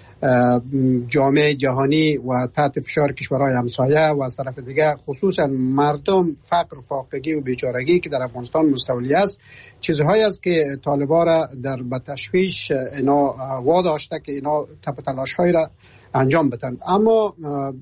جامعه جهانی و تحت فشار کشورهای همسایه، و از طرف دیگه خصوصا مردم فقر، فاقگی و بیچارگی که در افغانستان مستولی است، چیزهایی است که طالبان را در به تشویش اینا واداشته که اینا تپ تلاش‌هایی را انجام بدن. اما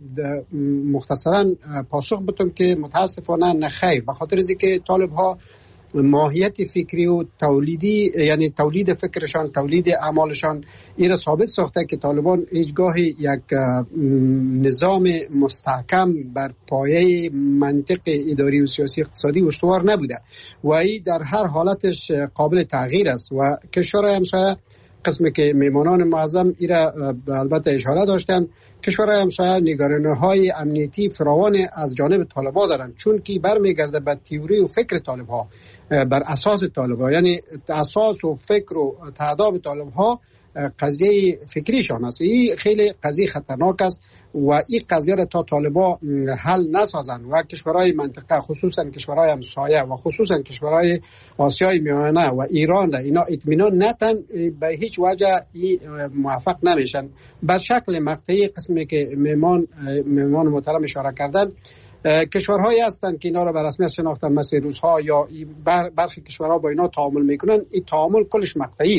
مختصرا پاسخ بدم که متاسفانه نخیر، به خاطر اینکه طالب ها ماهیت فکری و تولیدی، یعنی تولید فکرشان، تولید اعمالشان این را ثابت ساخته که طالبان هیچگاه یک نظام مستحکم بر پایه منطق اداری و سیاسی اقتصادی استوار نبوده و این در هر حالتش قابل تغییر است. و کشورهای همسایه قسمی که میمانان معظم ایرا البته اشاره داشتن، کشورهای همسایه نگرانی‌های امنیتی فراوان از جانب طالبان دارند، چون که برمیگرده به تئوری و فکر طالب‌ها، بر اساس طالب‌ها، یعنی اساس و فکر و تعداد طالب‌ها قضیه فکریشان است. این خیلی قضیه خطرناک است و این قضیه را تا طالبان حل نسازن و کشورهای منطقه خصوصا کشورهای همسایه و خصوصا کشورهای آسیای میانه و ایران را اینا اطمینان نتن، به هیچ وجه موفق نمیشن. به شکل مقطعی قسمی که میمان میمان محترم اشاره کردن، کشورهایی هستند که اینا را به رسمیت شناختن مثل روس‌ها یا برخی کشورها با اینا تعامل میکنن. این تعامل کلش مقطعی است،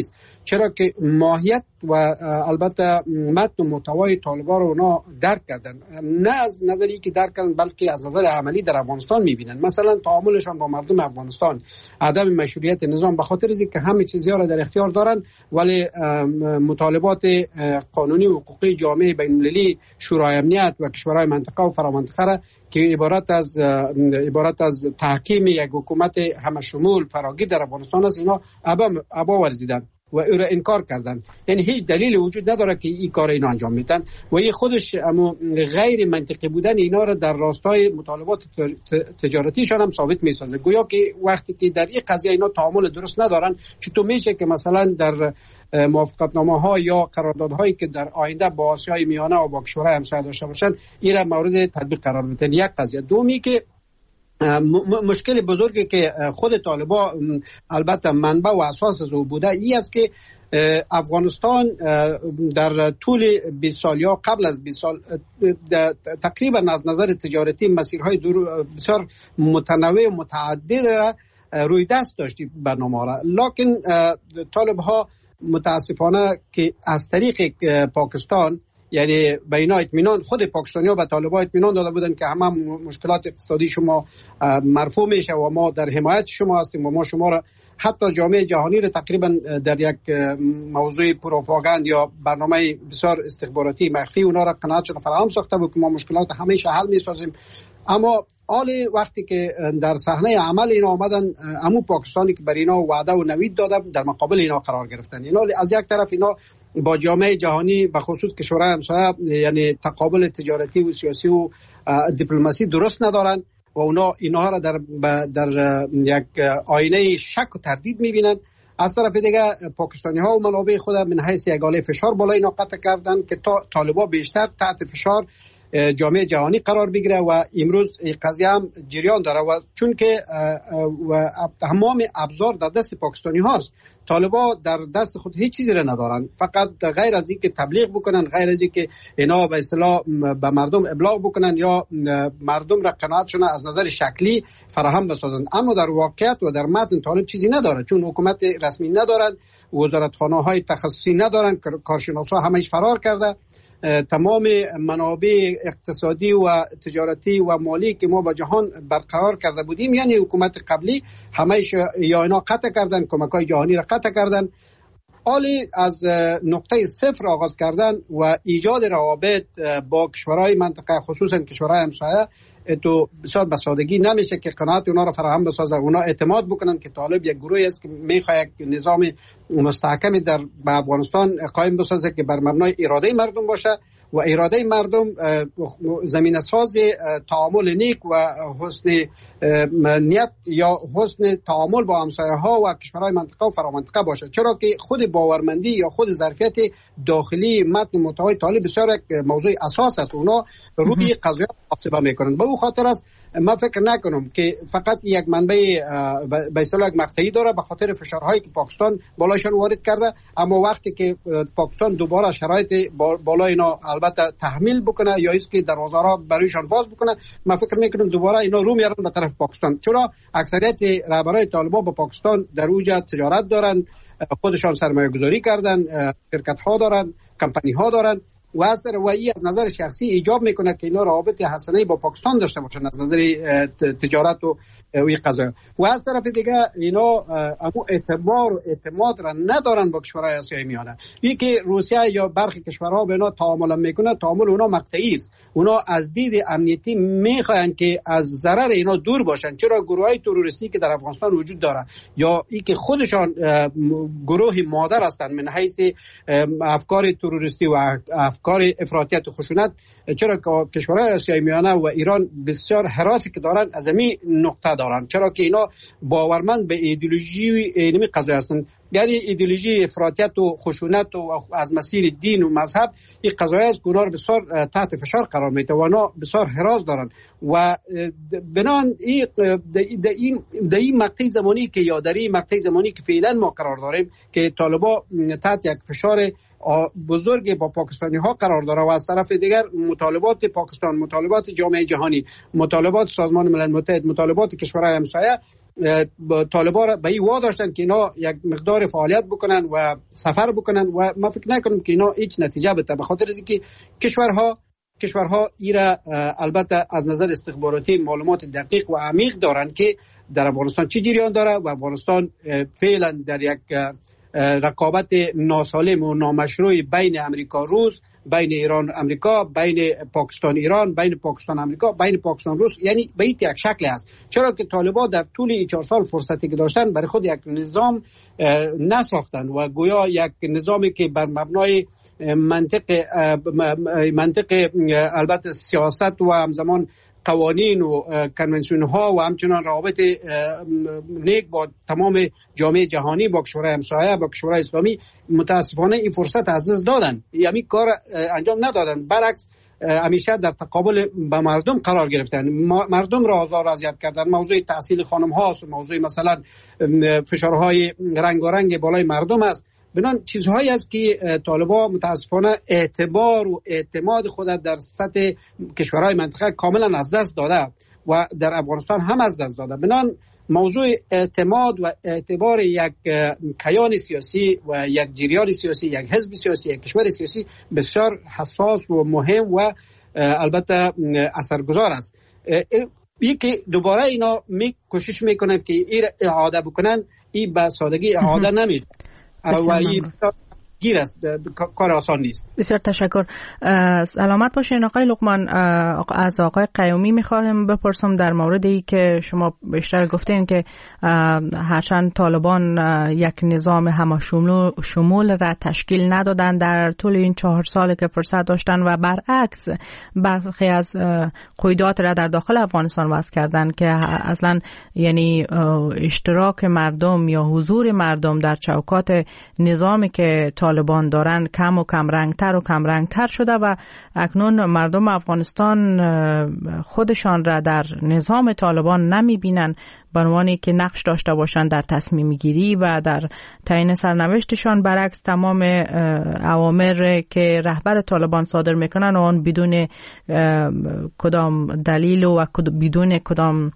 چرا که ماهیت و البته متن و محتوای طالبان رو اونا درک کردن، نه از نظری که درک کردن بلکه از نظر عملی در افغانستان میبینن. مثلا تعاملشان با مردم افغانستان، عدم مشروعیت نظام به خاطر اینکه همه چیزها را در اختیار دارن ولی مطالبات قانونی و حقوقی جامعه بین‌المللی، شورای امنیت و کشورهای منطقه و فرامنطقه را که عبارت از عبارت از تحکیم یک حکومت همشمول فراگیر در افغانستان است، اینا ابا ابا ورزیدن و او را انکار کردن. یعنی هیچ دلیل وجود نداره که این کار اینا انجام میدن و این خودش اما غیر منطقی بودن اینا را در راستای مطالبات تجارتیشان هم ثابت میسازه. گویا که وقتی که در این قضیه اینا تعامل درست ندارن، چطور میشه که مثلا در موافقتنامه ها یا قراردادهایی که در آینده با آسیای میانه و با کشورهای همسایه داشته باشن این را مورد تطبیق قرار بدن؟ یک قضیه. دومی که مشکل بزرگی که خود طالبا البته منبع و اساس از او بوده ای است که افغانستان در طول بیست سال یا قبل از بیست سال تقریبا از نظر تجارتی مسیرهای دور بسیار متنوع و متعدد را روی دست داشتی برنامه را، لکن طالب ها متاسفانه که از طریق پاکستان، یعنی به اینا اطمینان، خود پاکستانی‌ها به طالبان اطمینان داده بودن که همه مشکلات اقتصادی شما مرفوع میشه و ما در حمایت شما هستیم و ما شما را، حتی جامعه جهانی را تقریبا در یک موضوع پروپاگاند یا برنامه بسیار استخباراتی مخفی اونا را قناعت شده فراهم ساخته بود که ما مشکلات همیشه حل میسازیم. اما حالی وقتی که در صحنه عمل اینا آمدن، عمو پاکستانی که بر اینا وعده و نوید داده در مقابل اینا قرار گرفتن. اینا از یک طرف اینا با جامعه جهانی به خصوص کشورهای همسایه یعنی تقابل تجارتی و سیاسی و دیپلماسی درست ندارن و اونا اینها را در در یک آینه شک و تردید میبینن. از طرف دیگه پاکستانی ها و منابع خود من حیث یک آله فشار بالای اینا قطع کردن که تا طالبا بیشتر تحت فشار جامعه جهانی قرار بگیره و امروز این قضیه هم جریان داره و چون که و تمام ابزار در دست پاکستانی هاست، طالبا در دست خود هیچ چیزی را ندارن، فقط غیر از اینکه تبلیغ بکنن، غیر از اینکه اینا به اصطلاح به مردم ابلاغ بکنن یا مردم را قناعتشون از نظر شکلی فراهم بسازن. اما در واقعیت و در متن طالب چیزی نداره، چون حکومت رسمی ندارن، وزارتخانه های تخصصی ندارن، کارشناسا همش فرار کرده. تمام منابع اقتصادی و تجارتی و مالی که ما با جهان برقرار کرده بودیم، یعنی حکومت قبلی همهش یا اینا قطع کردن، کمک‌های جهانی را قطع کردن. حالی از نقطه صفر آغاز کردن و ایجاد روابط با کشورهای منطقه خصوصا کشورهای همسایه تو بسیار به سادگی نمیشه که قناعت اونا را فراهم بسازه، اونا اعتماد بکنن که طالب یک گروهی است که میخواد یک نظام مستحکمی در به افغانستان قائم بسازه که بر مبنای اراده مردم باشه و اراده مردم زمینه ساز تعامل نیک و حسن نیت یا حسن تعامل با همسایه ها و کشورهای منطقه و فرامنطقه باشه. چرا که خود باورمندی یا خود ظرفیت داخلی متن محتوای طالب بسیار یک موضوع اساس است، اونا روی قضایا محاسبه میکنن. به اون خاطر است من فکر نکنم که فقط یک منبع به اصطلاح یک مقطعی داره به خاطر فشارهایی که پاکستان بالایشان وارد کرده، اما وقتی که پاکستان دوباره شرایط بالا اینا البته تحمیل بکنه یا است که دروازه را برایشان باز بکنه، من فکر میکنم دوباره اینا رو میارن به طرف پاکستان. چرا اکثریت رهبرای طالبان با پاکستان در اوج تجارت دارن، خودشان سرمایه گذاری کردن، شرکت ها دارن، کمپانی ها دارن و از در وی از نظر شخصی ایجاب میکنه که اینا روابط حسنه با پاکستان داشته باشن از نظر تجارت و وی قضایا. و از طرف دیگه اینا امو اعتبار و اعتماد را ندارن با کشورهای آسیای میانه. این که روسیه یا برخی کشورها به اینا تعامل میکنه، تعامل اونا مقطعی است. اونا از دید امنیتی میخواین که از ضرر اینا دور باشن. چرا گروهای تروریستی که در افغانستان وجود داره یا این که خودشان گروه مادر هستند من حیث افکار تروریستی و افکار افراطیت و خشونت، چرا که کشورهای آسیای میانه و ایران بسیار حراسی که دارن از همین نقطه دارن، چرا که اینا باورمند به ایدئولوژی اینمی قضیه هستند. یعنی ایدئولوژی افراطیت و خشونت و از مسیر دین و مذهب این قضایه است که بسیار تحت فشار قرار میده و اونا بسیار حراس دارن و بنان این در این در این مقطع زمانی که یا در این مقطع زمانی که فعلا ما قرار داریم که طالبا تحت یک فشار بزرگ با پاکستانی ها قرار داره و از طرف دیگر مطالبات پاکستان، مطالبات جامعه جهانی، مطالبات سازمان ملل متحد، مطالبات کشورهای همسایه طالبان را به این وا داشتن که اینا یک مقدار فعالیت بکنن و سفر بکنن و ما فکر نکنم که اینا هیچ نتیجه بده، به خاطر اینکه کشورها کشورها ایرا البته از نظر استخباراتی معلومات دقیق و عمیق دارن که در افغانستان چه جریان داره و افغانستان فعلا در یک رقابت ناسالم و نامشروع بین امریکا روس، بین ایران امریکا، بین پاکستان ایران، بین پاکستان امریکا، بین پاکستان روس، یعنی به این یک شکل است. چرا که طالبان در طول این چهار سال فرصتی که داشتن برای خود یک نظام نساختن و گویا یک نظامی که بر مبنای منطق منطق البته سیاست و همزمان قوانین و کنونسیون ها و همچنان روابط نیک با تمام جامعه جهانی، با کشورهای همسایه، با کشورهای اسلامی، متاسفانه این فرصت از دست دادن، یعنی کار انجام ندادن. برعکس همیشه در تقابل با مردم قرار گرفتن، مردم را آزار و اذیت کردن. موضوع تحصیل خانم هاست، موضوع مثلا فشارهای رنگارنگ بالای مردم است. بنان چیزهایی است که طالبان متاسفانه اعتبار و اعتماد خود در سطح کشورهای منطقه کاملا از دست داده و در افغانستان هم از دست داده. بنان موضوع اعتماد و اعتبار یک کیان سیاسی و یک جریان سیاسی، یک حزب سیاسی، یک کشور سیاسی بسیار حساس و مهم و البته اثرگذار است. یکی دوباره اینا می کوشش میکنن که این اعاده بکنن، این به سادگی اعاده نمیشه و این گیر است، کار آسان نیست. بسیار تشکر. سلامت باشین آقای لقمان. از آقای قیومی میخواهم بپرسم در مورد ای که شما بیشتر گفتین که هرچند طالبان یک نظام همشمول را تشکیل ندادن در طول این چهار سال که فرصت داشتن و برعکس برخی از قیودات را در داخل افغانستان وضع کردن که اصلا یعنی اشتراک مردم یا حضور مردم در چوکات نظامی که طالبان دارن کم و کم رنگتر و کم رنگتر شده و اکنون مردم افغانستان خودشان را در نظام طالبان نمی بینن به عنوانی که نقش داشته باشند در تصمیم گیری و در تعیین سرنوشتشان. برعکس تمام اوامر که رهبر طالبان صادر میکنن آن بدون کدام دلیل و بدون کدام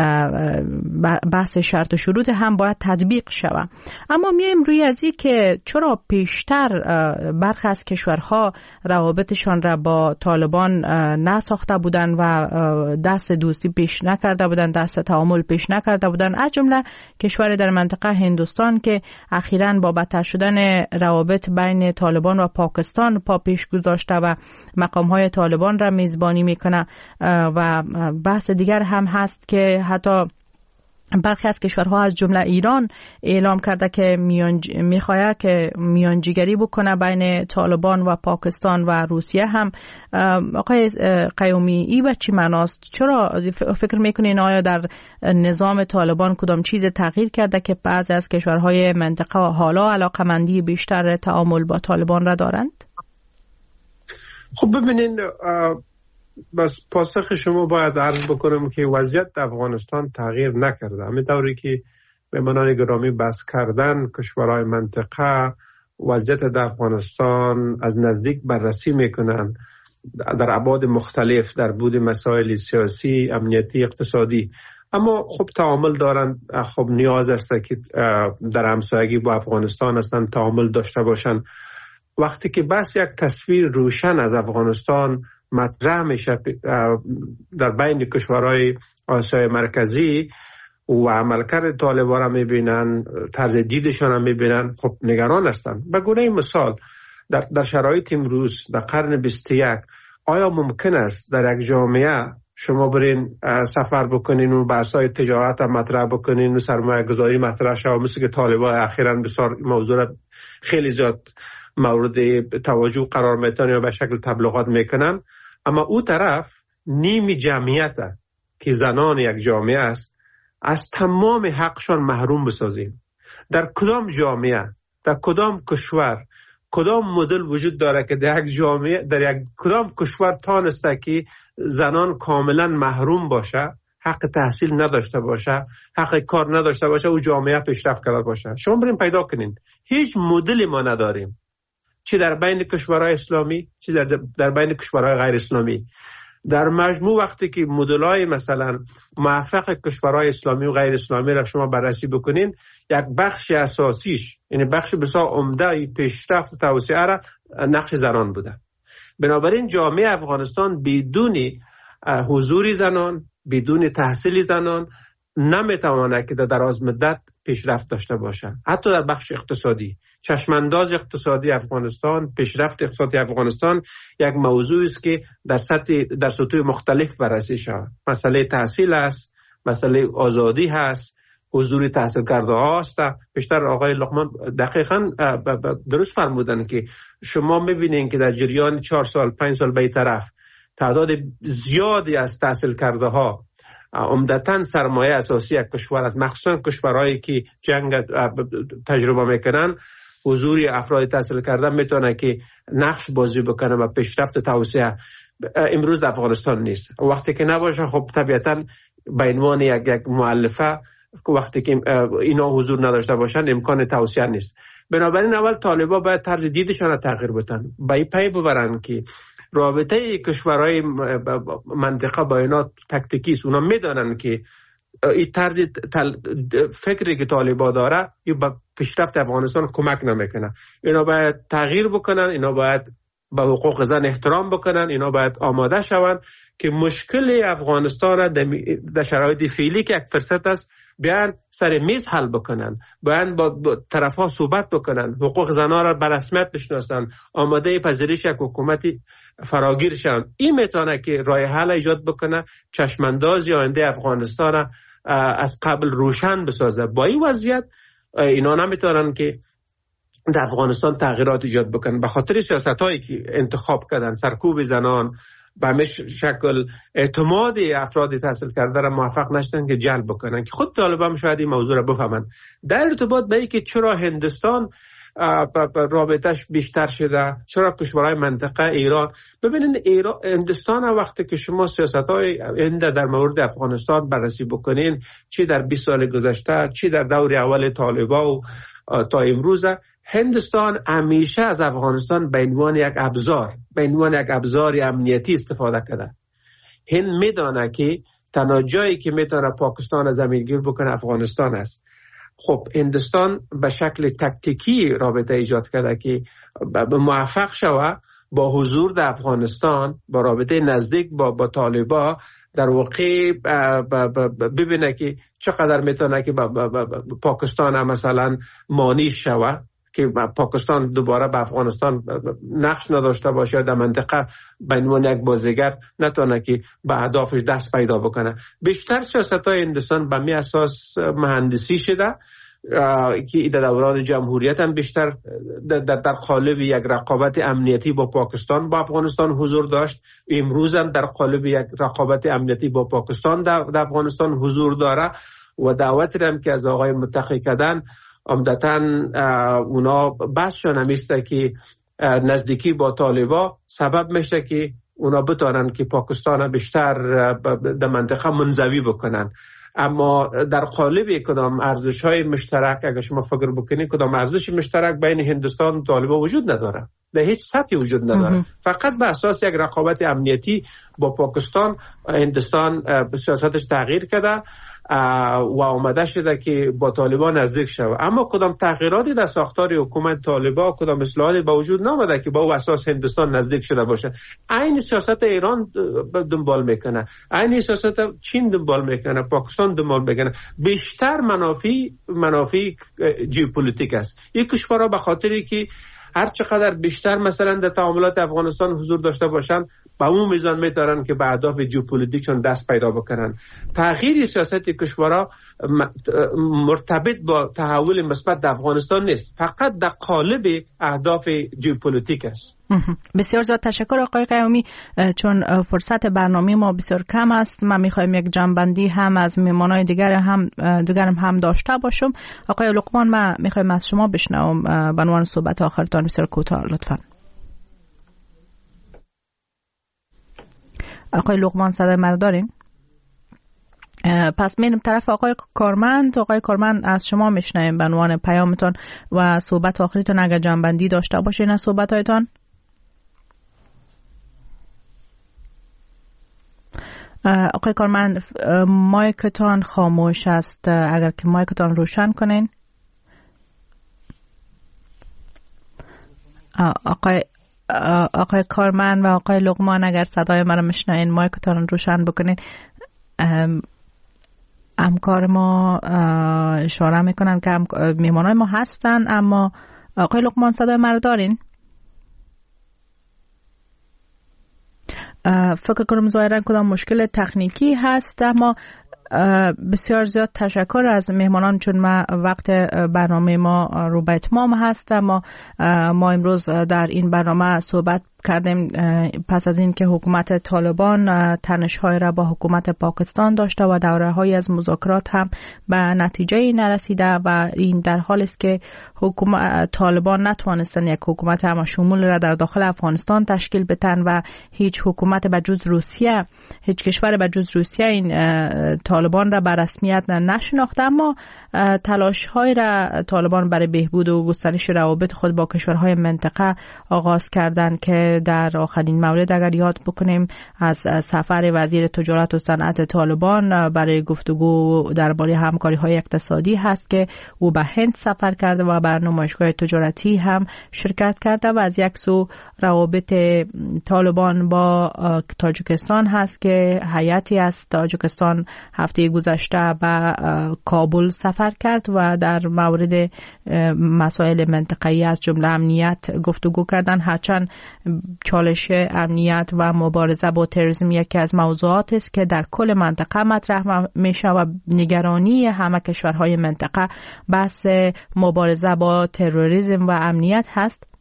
بحث شرط و شروط هم باید تطبیق شود. اما میایم روی از این که چرا پیشتر برخی از کشورها روابطشان را با طالبان نساخته بودن و دست دوستی پیش نکرده بودن، دست تعامل پیش نکرده کرده بودن، از جمله کشور در منطقه هندوستان که اخیراً با بدتر شدن روابط بین طالبان و پاکستان پا پیش گذاشته و مقام‌های طالبان را میزبانی میکنه. و بحث دیگر هم هست که حتی برخی از کشورها از جمله ایران اعلام کرده که میانج... میخواهد که میانجیگری بکنه بین طالبان و پاکستان و روسیه هم. آقای قیومی ای به چی معناست؟ چرا فکر میکنین آیا در نظام طالبان کدام چیز تغییر کرده که بعضی از کشورهای منطقه حالا علاقمندی بیشتر تعامل با طالبان را دارند؟ خب ببینین، بس پاسخ شما باید عرض بکنم که وضعیت در افغانستان تغییر نکرده. همینطوری که به منان گرامی بحث کردن کشورهای منطقه وضعیت در افغانستان از نزدیک بررسی میکنن در ابعاد مختلف، در بود مسائل سیاسی، امنیتی، اقتصادی، اما خب تعامل دارن. خب نیاز است که در همسایگی با افغانستان هستن تعامل داشته باشن. وقتی که بس یک تصویر روشن از افغانستان مطرح میشه در بین کشورهای آسیای مرکزی و عملکرد طالبان را میبینن، طرز دیدشان را میبینن، خب نگران هستن. به گونه مثال در, در شرایط امروز در قرن بیست و یک آیا ممکن است در یک جامعه شما برین سفر بکنین و بحث‌های تجارت مطرح بکنین و سرمایه گذاری مطرح شد، مثل که طالبان اخیراً بسیار موضوع خیلی زیاد مورد توجه قرار میتن یا به شکل تبلیغات میکنن، اما او طرف نیمی جمعیت که زنان یک جامعه است از تمام حقشان محروم بسازیم. در کدام جامعه، در کدام کشور، کدام مدل وجود داره که در یک جامعه، در یک کدام کشور تانسته که زنان کاملا محروم باشه، حق تحصیل نداشته باشه، حق کار نداشته باشه، او جامعه پیشرفت کرده باشه؟ شما بریم پیدا کنین. هیچ مدلی ما نداریم، چه در بین کشورهای اسلامی چه در, در بین کشورهای غیر اسلامی. در مجموع وقتی که مدل‌های مثلا موفق کشورهای اسلامی و غیر اسلامی را شما بررسی بکنین، یک بخش اساسیش، یعنی بخش بسیار عمده پیشرفت و توسعه را نقش زنان بوده. بنابراین جامعه افغانستان بدون حضور زنان، بدون تحصیل زنان نمیتواند که در دراز مدت پیشرفت داشته باشند. حتی در بخش اقتصادی، چشمانداز اقتصادی افغانستان، پیشرفت اقتصادی افغانستان یک موضوعی است که در سطح در سطوح مختلف بررسی شود. مسئله تحصیل است، مسئله آزادی هست، حضور تحصیل کرده هاست. بیشتر آقای لقمان دقیقاً درست فرمودن که شما میبینین که در جریان چهار سال پنج سال به طرف تعداد زیادی از تحصیل کرده ها عمدتاً سرمایه اساسی یک کشور است، مخصوصاً کشورهایی که جنگ تجربه میکنن. حضور افراد تحصیل کرده میتونه که نقش بازی بکنه و پیشرفت توسعه. امروز در افغانستان نیست. وقتی که نباشه خب طبیعتاً به عنوان یک یک مؤلفه وقتی که اینا حضور نداشته باشن امکان توسعه نیست. بنابراین اول طالبا باید طرز دیدشان تغییر بدن، به این پی ببرن که رابطه کشورهای منطقه با اینا تکتیکی است. اونا میدانن که این طرز فکری که طالبا داره این به پیشرفت افغانستان کمک نمیکنه. اینا باید تغییر بکنن، اینا باید به حقوق زن احترام بکنن، اینا باید آماده شون که مشکل افغانستان در شرایط فعلی که یک فرصت است بیان سر میز حل بکنن، بیان با طرف ها صحبت بکنن، حقوق زنان را به رسمیت بشناسن، آماده پذیرش یک حکومتی فراگیر شن. این میتونه که راه حل ایجاد بکنه، چشمانداز آینده افغانستان را از قبل روشن بسازه. با این وضعیت اینا نمیتونن که در افغانستان تغییرات ایجاد بکنن. به خاطر سیاست هایی که انتخاب کردن، سرکوب زنان، به همش شکل اعتماد افراد تحصیل کرده را موفق نشدن که جلب بکنن که خود طالبان شاید این موضوع را بفهمن. در ارتباط به اینکه چرا هندستان رابطش بیشتر شده، چرا کشورهای منطقه ایران، ببینید ایران هندستان وقتی که شما سیاست‌های هند در مورد افغانستان بررسی بکنین، چی در بیست سال گذشته، چی در دور اول طالبان و تا امروز، هندستان همیشه از افغانستان به عنوان یک ابزار به عنوان یک ابزار امنیتی استفاده کرده. هند میدانه که تنها جایی که میتونه پاکستان زمینگیر بکنه افغانستان است. خب هندستان به شکل تکتیکی رابطه ایجاد کرده که به موفق شوه با حضور در افغانستان، با رابطه نزدیک با با طالبا در واقع ببینه که چقدر میتونه که با, با, با, با پاکستان هم مثلا مانی شوه که پاکستان دوباره به افغانستان نقش نداشته باشه، در منطقه به عنوان یک بازیگر نتونه که به اهدافش دست پیدا بکنه. بیشتر سیاست‌های هندستان به می اساس مهندسی شده که در دوران جمهوریت هم بیشتر در, در قالب یک رقابت امنیتی با پاکستان با افغانستان حضور داشت. امروز هم در قالب یک رقابت امنیتی با پاکستان در, در افغانستان حضور داره و دعوت هم که از آقای متقی کردن عمدتاً اونا بحثشان همیسته که نزدیکی با طالبا سبب میشه که اونا بتونن که پاکستان بیشتر در منطقه منزوی بکنن. اما در قالب کدام ارزش های مشترک اگر شما فکر بکنید کدام ارزش مشترک بین هندوستان و طالبان وجود نداره، در هیچ سطحی وجود نداره. فقط به اساس یک رقابت امنیتی با پاکستان هندوستان سیاستش تغییر کرده و آمده شده که با طالبان نزدیک شود. اما کدام تغییراتی در ساختار حکومت طالبان، کدام اصلاحاتی به وجود نامده که با او اساس هندوستان نزدیک شده باشه. عین سیاست ایران دنبال میکنه، عین سیاست چین دنبال میکنه، پاکستان دنبال میکنه. بیشتر منافع منافع ژئوپلیتیک است. یک کشورها به خاطری که هر چقدر بیشتر مثلا در تعاملات افغانستان حضور داشته باشن با اون میزان میتونن که به اهداف ژئوپلیتیکشون دست پیدا بکنن. تغییر سیاست کشورها مرتبط با تحول مثبت در افغانستان نیست، فقط در قالب اهداف ژئوپلیتیک است. بسیار زیاد تشکر آقای قیومی. چون فرصت برنامه ما بسیار کم است، من میخوایم یک جنبندی هم از مهمانای دیگر هم دیگرم هم داشته باشم. آقای لقمان من میخوایم از شما بشنوم به عنوان صحبت آخرتان بسیار کوتاه لطفا. آقای لقمان صدای من دارین؟ پس میریم طرف آقای کارمند. آقای کارمند از شما میشنویم به عنوان پیامتان و صحبت آخریتون اگر جنبندی داشته باشین از صحبتایتان. آقای کارمند، مایکتان خاموش است، اگر که مایکتان روشن کنین. آقای آقای کارمند و آقای لقمان، اگر صدای مرا میشنوین مایکتان روشن بکنین. همکار ما اشاره میکنن که میهمانای ما هستن، اما آقای لقمان صدای مرا دارین؟ فکر کنم ظاهرا کدام مشکل تکنیکی هست، اما بسیار زیاد تشکر از مهمانان، چون ما وقت برنامه ما رو به اتمام هست. اما ما امروز در این برنامه صحبت کردیم پس از این که حکومت طالبان تنش‌های را با حکومت پاکستان داشته و دوره‌های از مذاکرات هم به نتیجه نرسیده و این در حالی است که حکومت طالبان نتوانستن یک حکومت همشمول را در داخل افغانستان تشکیل بدن و هیچ حکومت به جز روسیه، هیچ کشور به جز روسیه این طالبان را به رسمیت نشناخته. اما تلاش‌های را طالبان برای بهبود و گسترش روابط خود با کشورهای منطقه آغاز کردند که در آخرین مورد اگر یاد بکنیم از سفر وزیر تجارت و صنعت طالبان برای گفتگو درباره همکاری‌های اقتصادی هست که او به هند سفر کرده و بر نمایشگاه تجارتی هم شرکت کرده و از یک سو روابط طالبان با تاجیکستان هست که هیئتی از تاجیکستان هفته گذشته به کابل سفر کرد و در مورد مسائل منطقه‌ای از جمله امنیت گفتگو کردن. هرچند چالش امنیت و مبارزه با تروریسم یکی از موضوعات است که در کل منطقه مطرح میشه و نگرانی همه کشورهای منطقه بحث مبارزه با تروریسم و امنیت هست.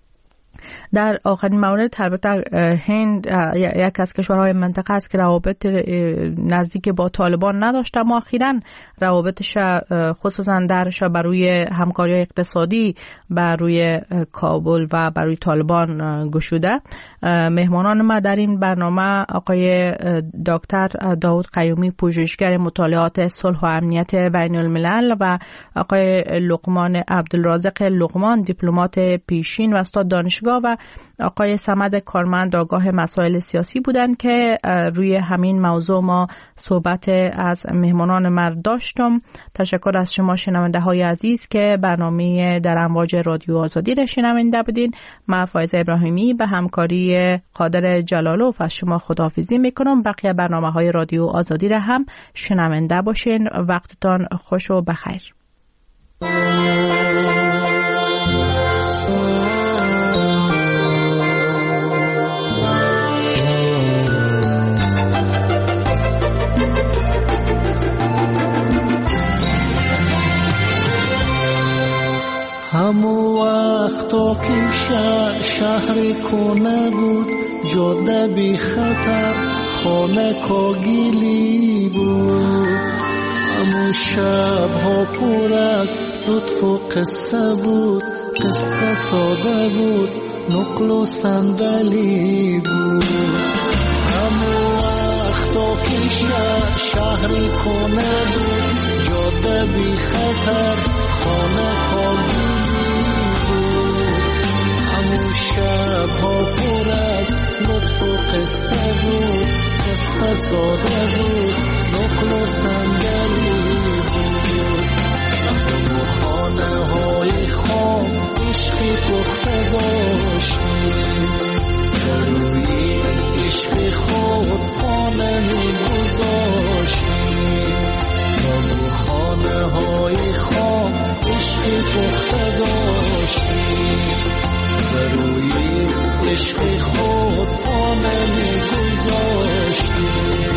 در آخرین مورد البته هند یک از کشورهای منطقه است که روابط نزدیک با طالبان نداشته، اما اخیراً روابطش خصوصا درش بر روی همکاری اقتصادی بر روی کابل و بر روی طالبان گشوده. مهمانان ما در این برنامه آقای دکتر داود قیومی، پژوهشگر مطالعات صلح و امنیت بین الملل، و آقای لقمان عبدالرازق لقمان، دیپلمات پیشین و استاد دانشگاه، و آقای صمد کارمند، آگاه مسائل سیاسی بودند که روی همین موضوع ما صحبت از مهمانان ما داشتم. تشکر از شما شنونده های عزیز که برنامه در امواج رادیو آزادی را شنونده بودین. من فایزه ابراهیمی به همکاری قادر جلالوف از شما خداحافظی میکنم. بقیه برنامه های رادیو آزادی را هم شنونده باشین. وقتتان خوش و بخیر. همو وقتا که شهر کنه بود، جاده بی خطر، خانه کاگیلی بود. همو شب ها پر از لطف و قصه بود، قصه ساده بود، نقل و صندلی بود. همو وقتا که شهر کنه بود، جاده بی خطر، خانه کاگیلی بود. همون شب ها پر از لطف و قصه بود، قصه ساده بود، نقل و صندلی بود. همون خانه های خام عشقی پخته داشتیم، روی عشق خود خانه می گذاشتیم. همون خانه های خام عشقی پخته داشتیم، روی عشق خود خانه می گذاشتیم.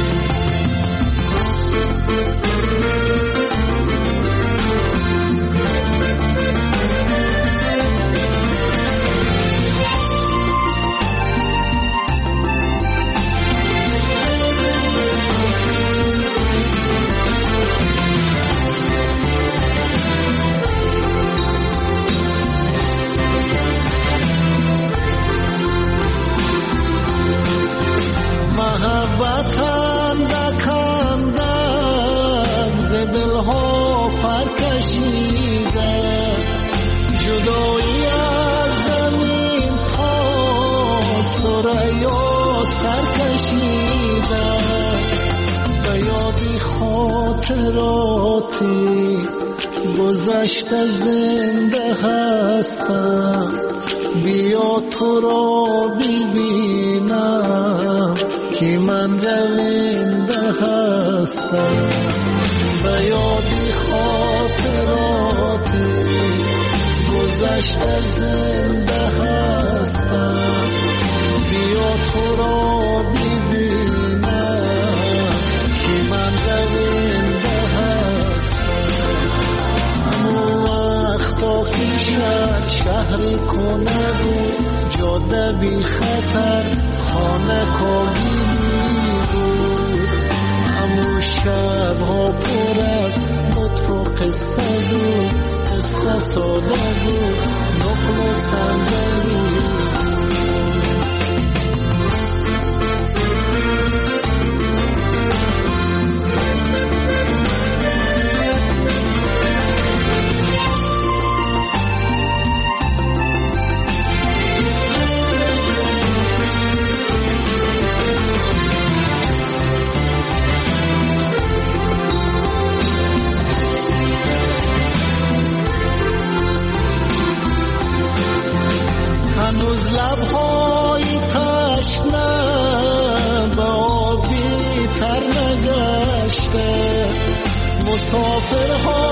سرکشیده خاطراتی گذشته زنده هستم، بیا تو را ببینم که من رونده هستم. به یادی خاطراتی گذشته زنده هستم، بیا تو را ببینم که من رونده هستم. همون وقتا که شهر شهری کنه بود، جاده بی خطر خانه کاغی بود. همون شبها پر از لطف و قصه بود، قصه ساده بود، نقل و صندلی. هنوز لبهای تشنه به آبی تر نگشته، مسافرها